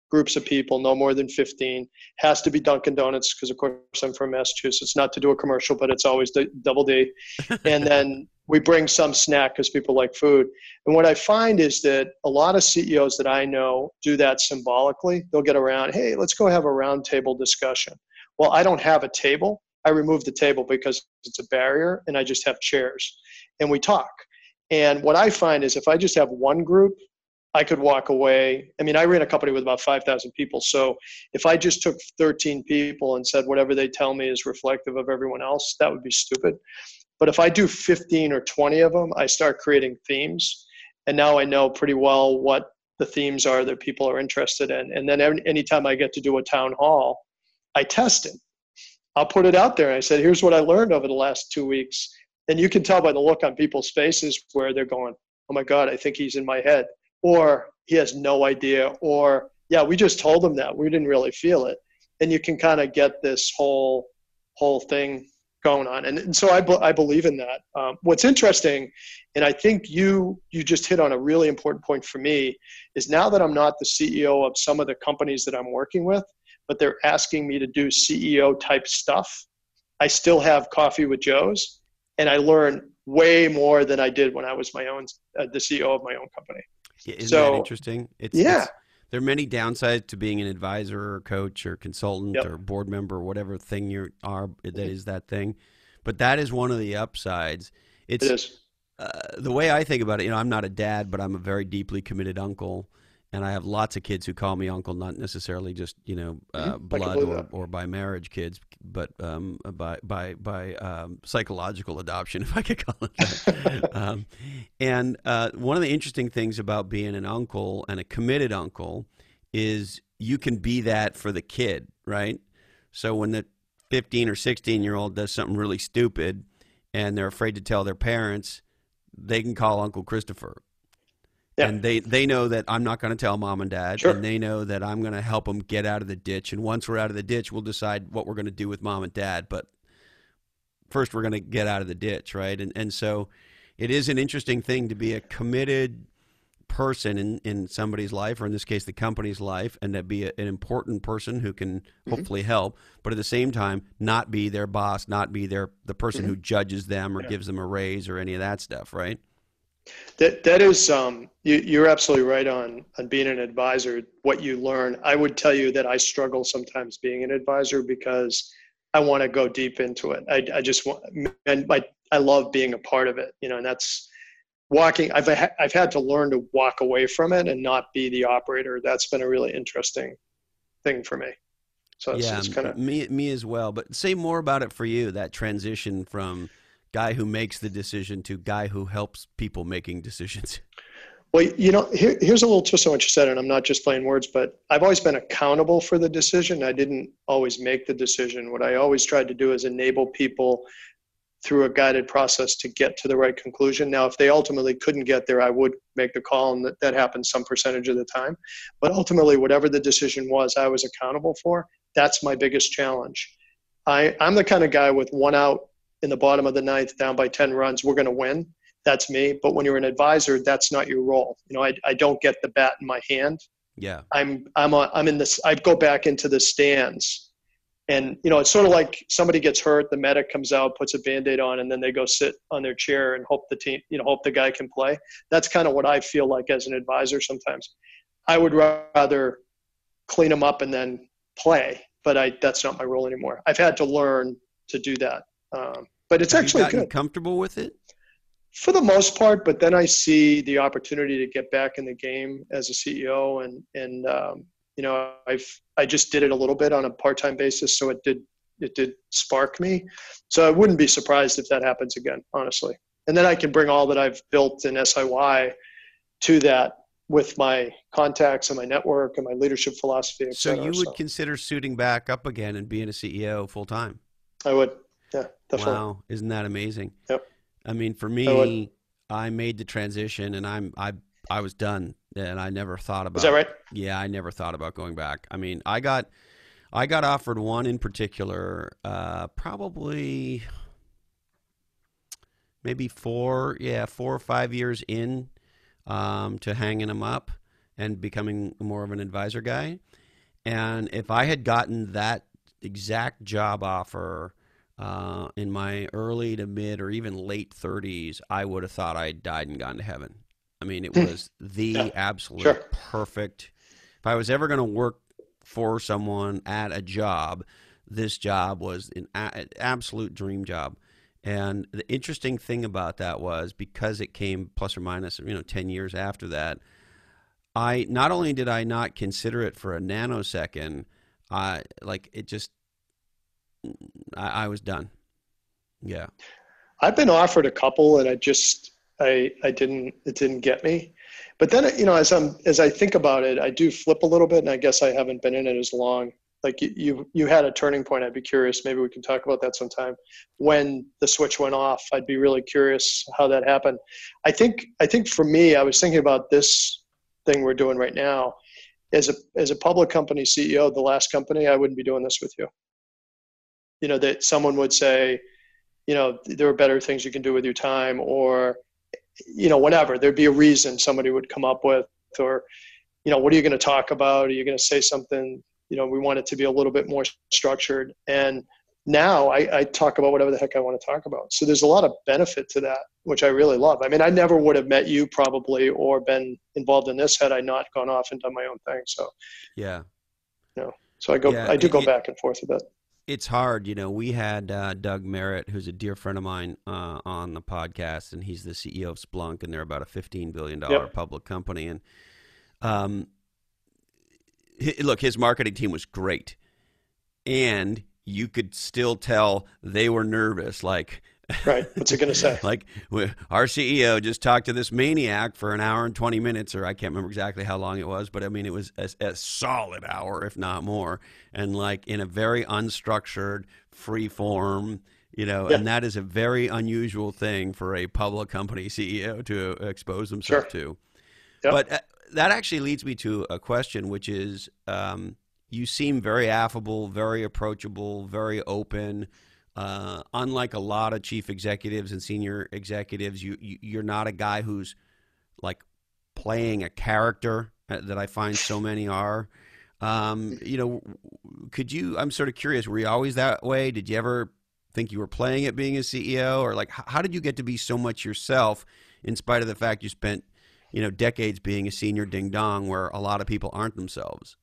groups of people, no more than 15. Has to be Dunkin' Donuts because, of course, I'm from Massachusetts. Not to do a commercial, but it's always double D. And then we bring some snack because people like food. And what I find is that a lot of CEOs that I know do that symbolically. They'll get around, hey, let's go have a roundtable discussion. Well, I don't have a table. I remove the table because it's a barrier, and I just have chairs. And we talk. And what I find is if I just have one group, I could walk away. I mean, I ran a company with about 5,000 people. So if I just took 13 people and said whatever they tell me is reflective of everyone else, that would be stupid. But if I do 15 or 20 of them, I start creating themes. And now I know pretty well what the themes are that people are interested in. And then anytime I get to do a town hall, I test it. I'll put it out there. And I said, here's what I learned over the last 2 weeks. And you can tell by the look on people's faces where they're going, oh my God, I think he's in my head. Or he has no idea. Or, yeah, we just told him that. We didn't really feel it. And you can kind of get this whole thing going on. And so I believe in that. What's interesting, and I think you just hit on a really important point for me, is now that I'm not the CEO of some of the companies that I'm working with, but they're asking me to do CEO type stuff, I still have Coffee with Joe's, and I learn way more than I did when I was my own, the CEO of my own company. Isn't that interesting? Yeah. There are many downsides to being an advisor or coach or consultant Yep. or board member or whatever thing you are that is that thing. But that is one of the upsides. It is. The way I think about it, I'm not a dad, but I'm a very deeply committed uncle. And I have lots of kids who call me uncle, not necessarily just, blood or by marriage kids, but by psychological adoption, if I could call it that. And one of the interesting things about being an uncle and a committed uncle is you can be that for the kid, right? So when the 15 or 16-year-old does something really stupid and they're afraid to tell their parents, they can call Uncle Christopher. Yeah. And they know that I'm not going to tell mom and dad, Sure. and they know that I'm going to help them get out of the ditch. And once we're out of the ditch, we'll decide what we're going to do with mom and dad. But first, we're going to get out of the ditch, right? And so it is an interesting thing to be a committed person in somebody's life, or in this case, the company's life, and to be an important person who can hopefully help, but at the same time, not be their boss, not be the person who judges them or gives them a raise or any of that stuff, right? That is, you're absolutely right on being an advisor, what you learn. I would tell you that I struggle sometimes being an advisor because I want to go deep into it. I just want, and I love being a part of it, and that's walking. I've had to learn to walk away from it and not be the operator. That's been a really interesting thing for me. So it's kind of me as well. But say more about it for you, that transition from guy who makes the decision to guy who helps people making decisions. Well, here's a little twist on what you said, and I'm not just playing words, but I've always been accountable for the decision. I didn't always make the decision. What I always tried to do is enable people through a guided process to get to the right conclusion. Now, if they ultimately couldn't get there, I would make the call, and that happens some percentage of the time. But ultimately, whatever the decision was, I was accountable for. That's my biggest challenge. I'm the kind of guy with one out in the bottom of the ninth, down by 10 runs, we're going to win. That's me. But when you're an advisor, that's not your role. I don't get the bat in my hand. Yeah. I'm in this. I go back into the stands, and it's sort of like somebody gets hurt, the medic comes out, puts a Band-Aid on, and then they go sit on their chair and hope the guy can play. That's kind of what I feel like as an advisor sometimes. I would rather clean them up and then play, but that's not my role anymore. I've had to learn to do that. But it's actually Have you gotten good. comfortable with it? For the most part, but then I see the opportunity to get back in the game as a CEO, and I just did it a little bit on a part-time basis, so it did spark me. So I wouldn't be surprised if that happens again, honestly. And then I can bring all that I've built in SIY to that with my contacts and my network and my leadership philosophy, et cetera. So you would consider suiting back up again and being a CEO full-time? I would. Yeah, definitely. Wow, isn't that amazing? Yep. I mean, for me, I made the transition, and I was done, and I never thought about. Is that right? Yeah, I never thought about going back. I mean, I got offered one in particular, probably maybe 4 or 5 years in to hanging them up and becoming more of an advisor guy. And if I had gotten that exact job offer in my early to mid or even late 30s, I would have thought I had died and gone to heaven. I mean, it was the absolute perfect. If I was ever going to work for someone at a job, this job was an absolute dream job. And the interesting thing about that was, because it came plus or minus 10 years after that, I not only did I not consider it for a nanosecond, I was done. Yeah. I've been offered a couple, and I didn't, it didn't get me. But then, as I think about it, I do flip a little bit, and I guess I haven't been in it as long. Like you had a turning point. I'd be curious. Maybe we can talk about that sometime. When the switch went off, I'd be really curious how that happened. I think for me, I was thinking about this thing we're doing right now. As a public company CEO, the last company, I wouldn't be doing this with you. That someone would say, there are better things you can do with your time, or, whatever. There'd be a reason somebody would come up with, or, what are you going to talk about? Are you going to say something? We want it to be a little bit more structured. And now I talk about whatever the heck I want to talk about. So there's a lot of benefit to that, which I really love. I mean, I never would have met you probably or been involved in this had I not gone off and done my own thing. So, yeah. So I do go back and forth a bit. It's hard. We had Doug Merritt, who's a dear friend of mine, on the podcast, and he's the CEO of Splunk, and they're about a $15 billion public company. And look, his marketing team was great, and you could still tell they were nervous. Like, right, what's he going to say? Like, our CEO just talked to this maniac for an hour and 20 minutes, or I can't remember exactly how long it was, but I mean, it was a solid hour, if not more, and like in a very unstructured, free form, and that is a very unusual thing for a public company CEO to expose himself to. Yep. But that actually leads me to a question, which is, you seem very affable, very approachable, very open. Unlike a lot of chief executives and senior executives, you're not a guy who's like playing a character that I find so many are. I'm sort of curious, were you always that way? Did you ever think you were playing at being a CEO, or like, how did you get to be so much yourself in spite of the fact you spent decades being a senior ding dong where a lot of people aren't themselves?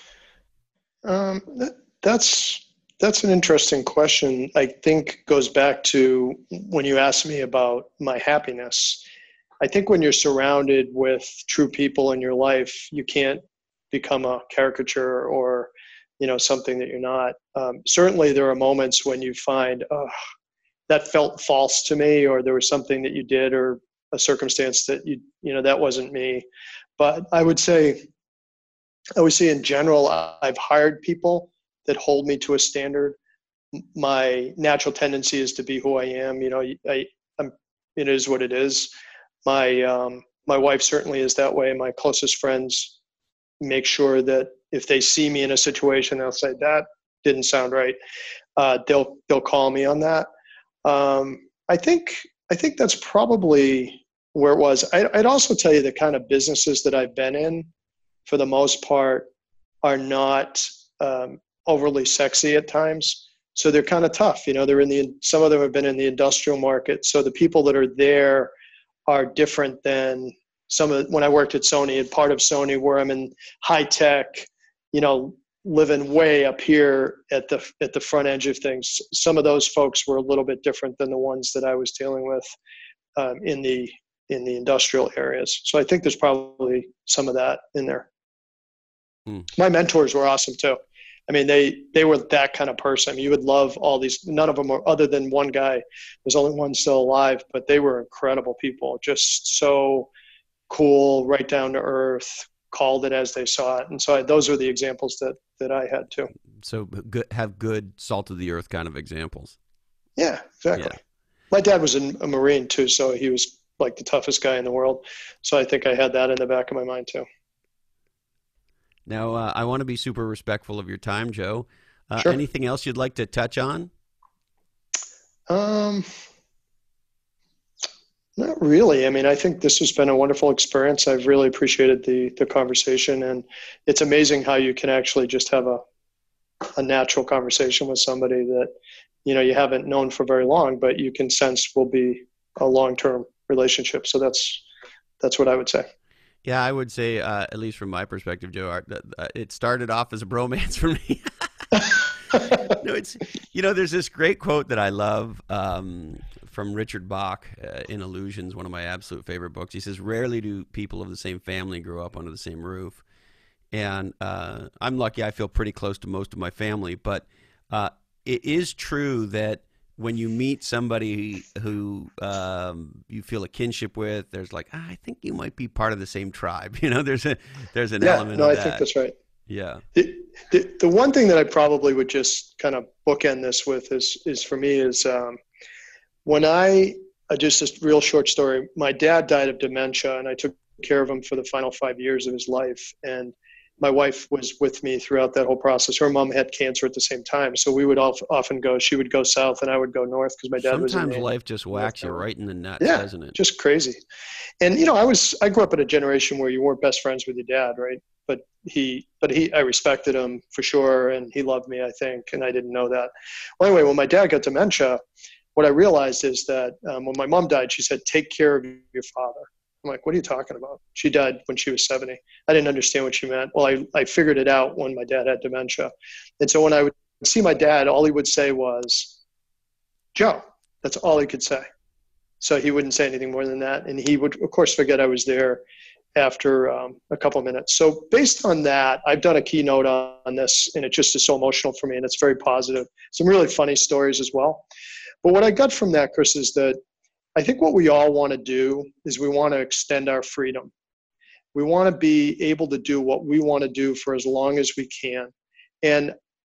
That's an interesting question. I think goes back to when you asked me about my happiness. I think when you're surrounded with true people in your life, you can't become a caricature or, something that you're not. Certainly there are moments when you find, that felt false to me, or there was something that you did or a circumstance that that wasn't me. But I would say in general, I've hired people that hold me to a standard. My natural tendency is to be who I am. It is what it is. My wife certainly is that way. My closest friends make sure that if they see me in a situation, they'll say, that didn't sound right. They'll call me on that. I think that's probably where it was. I'd also tell you the kind of businesses that I've been in, for the most part, are not overly sexy at times. So they're kind of tough. They're some of them have been in the industrial market. So the people that are there are different than when I worked at Sony, and part of Sony, where I'm in high tech, living way up here at the front edge of things. Some of those folks were a little bit different than the ones that I was dealing with in the industrial areas. So I think there's probably some of that in there. My mentors were awesome too. I mean, they were that kind of person. I mean, you would love all these. None of them were, other than one guy. There's only one still alive, but they were incredible people. Just so cool, right down to earth, called it as they saw it. And so those are the examples that I had too. So have good salt of the earth kind of examples. Yeah, exactly. Yeah. My dad was a Marine too, so he was like the toughest guy in the world. So I think I had that in the back of my mind too. Now, I want to be super respectful of your time, Joe. Sure. Anything else you'd like to touch on? Not really. I mean, I think this has been a wonderful experience. I've really appreciated the conversation, and it's amazing how you can actually just have a natural conversation with somebody that, you haven't known for very long, but you can sense will be a long-term relationship. So that's what I would say. Yeah, I would say, at least from my perspective, Joe, it started off as a bromance for me. No, there's this great quote that I love from Richard Bach in Illusions, one of my absolute favorite books. He says, "Rarely do people of the same family grow up under the same roof." And I'm lucky; I feel pretty close to most of my family. But it is true that when you meet somebody who you feel a kinship with, there's like, I think you might be part of the same tribe. There's an element of that. I think that's right. Yeah. The one thing that I probably would just kind of bookend this with is for me is when just this real short story, my dad died of dementia, and I took care of him for the final 5 years of his life. And my wife was with me throughout that whole process. Her mom had cancer at the same time. So we would often go, she would go south and I would go north because my dad was in Sometimes life just whacks you right in the nuts, yeah, doesn't it? Just crazy. And, I grew up in a generation where you weren't best friends with your dad, right? But I respected him for sure. And he loved me, I think. And I didn't know that. Well, anyway, when my dad got dementia, what I realized is that when my mom died, she said, take care of your father. I'm like, what are you talking about? She died when she was 70. I didn't understand what she meant. Well, I figured it out when my dad had dementia. And so when I would see my dad, all he would say was, Joe. That's all he could say. So he wouldn't say anything more than that. And he would, of course, forget I was there after a couple of minutes. So based on that, I've done a keynote on this, and it just is so emotional for me, and it's very positive. Some really funny stories as well. But what I got from that, Chris, is that I think what we all want to do is we want to extend our freedom. We want to be able to do what we want to do for as long as we can. And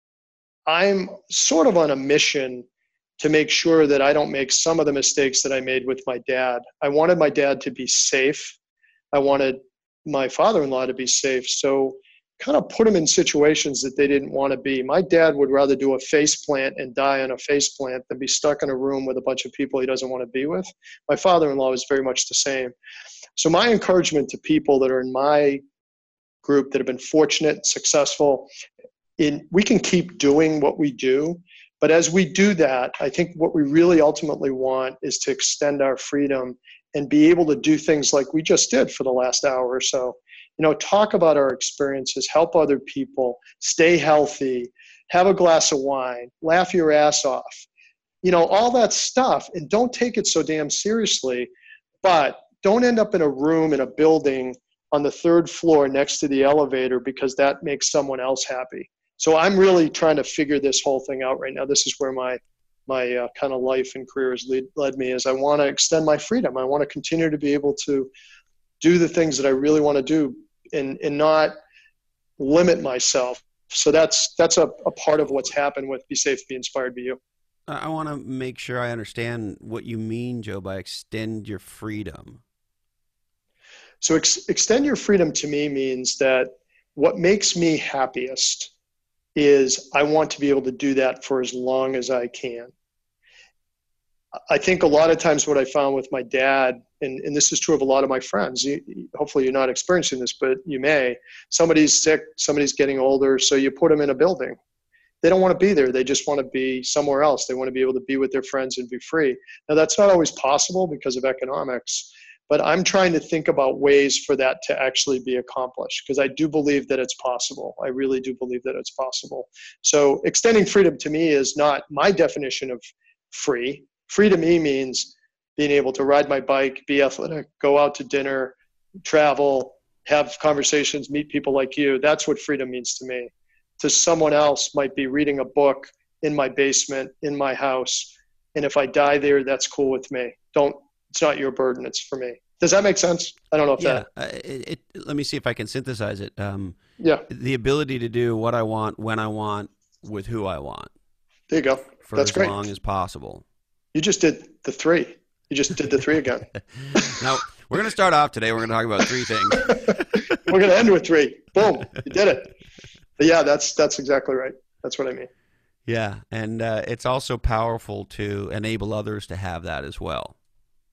I'm sort of on a mission to make sure that I don't make some of the mistakes that I made with my dad. I wanted my dad to be safe. I wanted my father-in-law to be safe. So kind of put them in situations that they didn't want to be. My dad would rather do a face plant and die on a face plant than be stuck in a room with a bunch of people he doesn't want to be with. My father-in-law was very much the same. So my encouragement to people that are in my group that have been fortunate, successful, we can keep doing what we do. But as we do that, I think what we really ultimately want is to extend our freedom and be able to do things like we just did for the last hour or so. Talk about our experiences, help other people, stay healthy, have a glass of wine, laugh your ass off, all that stuff. And don't take it so damn seriously, but don't end up in a room in a building on the third floor next to the elevator because that makes someone else happy. So I'm really trying to figure this whole thing out right now. This is where my kind of life and career has led me, is I want to extend my freedom. I want to continue to be able to do the things that I really want to do and not limit myself. So that's a part of what's happened with Be Safe, Be Inspired, Be You. I want to make sure I understand what you mean, Joe, by extend your freedom. So extend your freedom to me means that what makes me happiest is I want to be able to do that for as long as I can. I think a lot of times what I found with my dad, and this is true of a lot of my friends, hopefully you're not experiencing this, but you may, somebody's sick, somebody's getting older, so you put them in a building. They don't want to be there. They just want to be somewhere else. They want to be able to be with their friends and be free. Now, that's not always possible because of economics, but I'm trying to think about ways for that to actually be accomplished because I do believe that it's possible. I really do believe that it's possible. So extending freedom to me is not my definition of free. Free to me means being able to ride my bike, be athletic, go out to dinner, travel, have conversations, meet people like you. That's what freedom means to me. To someone else might be reading a book in my basement, in my house. And if I die there, that's cool with me. It's not your burden, it's for me. Does that make sense? I don't know if let me see if I can synthesize it. Yeah. The ability to do what I want, when I want, with who I want. There you go. For that's as great. long as possible. You just did the three. You just did the three again. Now, we're going to start off today. We're going to talk about three things. We're going to end with three. Boom. You did it. But yeah, that's exactly right. That's what I mean. Yeah. And it's also powerful to enable others to have that as well.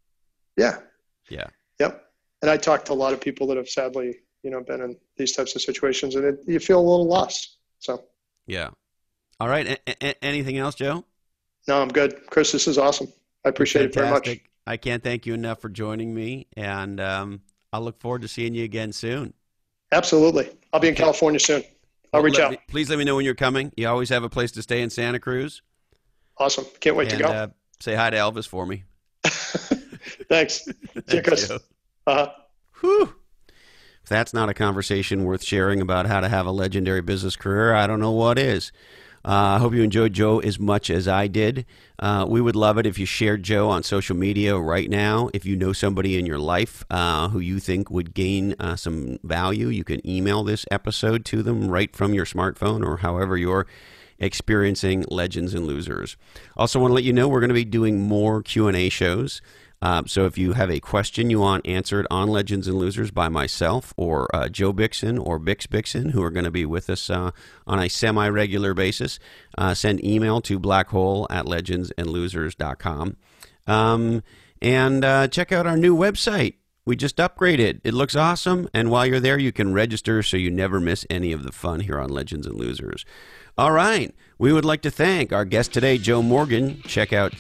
Yeah. Yeah. Yep. And I talked to a lot of people that have sadly, been in these types of situations, and you feel a little lost. So. Yeah. All right. Anything else, Joe? No, I'm good. Chris, this is awesome. I appreciate it very much. I can't thank you enough for joining me, and I'll look forward to seeing you again soon. Absolutely. I'll be in California soon. I'll reach out. Please let me know when you're coming. You always have a place to stay in Santa Cruz. Awesome. Can't wait to go. Say hi to Elvis for me. Thanks. See you, Chris. Whew. If that's not a conversation worth sharing about how to have a legendary business career, I don't know what is. I hope you enjoyed Joe as much as I did. We would love it if you shared Joe on social media right now. If you know somebody in your life who you think would gain some value, you can email this episode to them right from your smartphone or however you're experiencing Legends and Losers. Also want to let you know we're going to be doing more Q&A shows. So if you have a question you want answered on Legends and Losers by myself or Joe Bixson or Bix Bixson, who are going to be with us on a semi-regular basis, send email to blackhole@legendsandlosers.com. And check out our new website. We just upgraded. It looks awesome. And while you're there, you can register so you never miss any of the fun here on Legends and Losers. All right. We would like to thank our guest today, Joe Morgan. Check out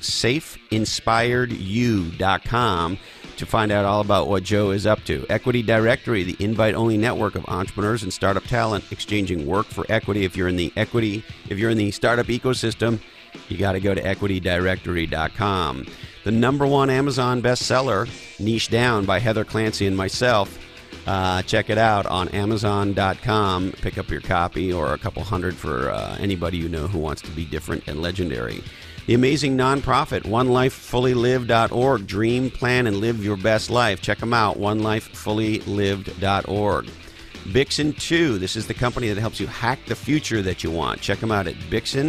safeinspiredyou.com to find out all about what Joe is up to. Equity Directory, the invite-only network of entrepreneurs and startup talent exchanging work for equity. If you're in the startup ecosystem, you got to go to equitydirectory.com. The #1 Amazon bestseller, Niche Down by Heather Clancy and myself. Check it out on Amazon.com. Pick up your copy or a couple hundred for anybody you know who wants to be different and legendary. The amazing nonprofit, OneLifeFullyLived.org. Dream, plan, and live your best life. Check them out, OneLifeFullyLived.org. Bixson 2. This is the company that helps you hack the future that you want. Check them out at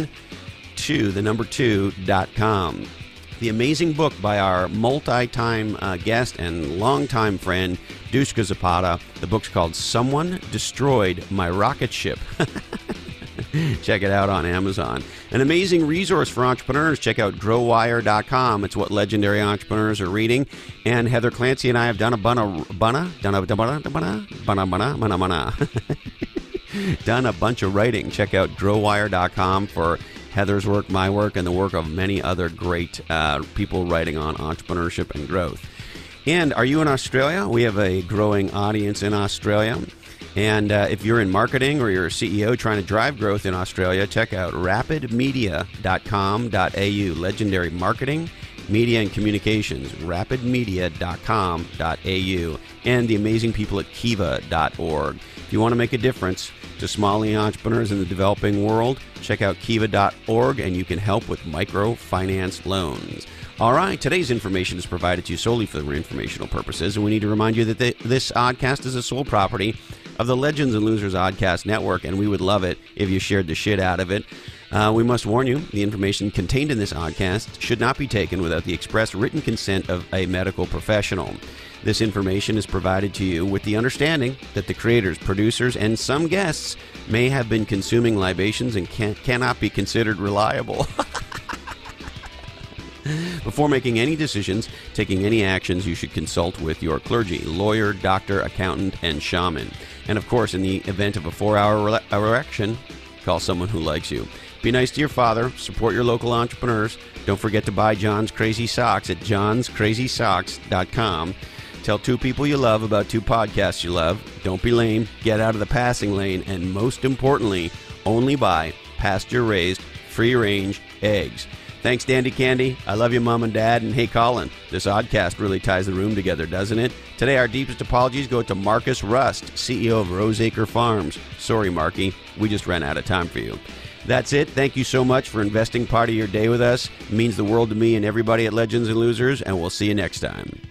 Bixson2.com. The amazing book by our multi-time guest and longtime friend, Dushka Zapata. The book's called Someone Destroyed My Rocket Ship. Check it out on Amazon. An amazing resource for entrepreneurs. Check out growwire.com. It's what legendary entrepreneurs are reading. And Heather Clancy and I have done a bunch of writing. Check out growwire.com for Heather's work, my work, and the work of many other great people writing on entrepreneurship and growth. And are you in Australia? We have a growing audience in Australia. And if you're in marketing or you're a CEO trying to drive growth in Australia, check out rapidmedia.com.au. Legendary marketing, media, and communications. rapidmedia.com.au. And the amazing people at kiva.org. If you want to make a difference to small entrepreneurs in the developing world, check out kiva.org and you can help with microfinance loans. All right, today's information is provided to you solely for informational purposes, and we need to remind you that this oddcast is a sole property of the Legends and Losers Oddcast Network, and we would love it if you shared the shit out of it. We must warn you, the information contained in this oddcast should not be taken without the express written consent of a medical professional. This information is provided to you with the understanding that the creators, producers, and some guests may have been consuming libations and cannot be considered reliable. Before making any decisions, taking any actions, you should consult with your clergy, lawyer, doctor, accountant, and shaman. And of course, in the event of a 4-hour erection, call someone who likes you. Be nice to your father. Support your local entrepreneurs. Don't forget to buy John's Crazy Socks at johnscrazysocks.com. Tell 2 people you love about 2 podcasts you love. Don't be lame. Get out of the passing lane. And most importantly, only buy pasture-raised, free-range eggs. Thanks, Dandy Candy. I love you, Mom and Dad. And hey, Colin, this oddcast really ties the room together, doesn't it? Today, our deepest apologies go to Marcus Rust, CEO of Roseacre Farms. Sorry, Marky. We just ran out of time for you. That's it. Thank you so much for investing part of your day with us. It means the world to me and everybody at Legends and Losers, and we'll see you next time.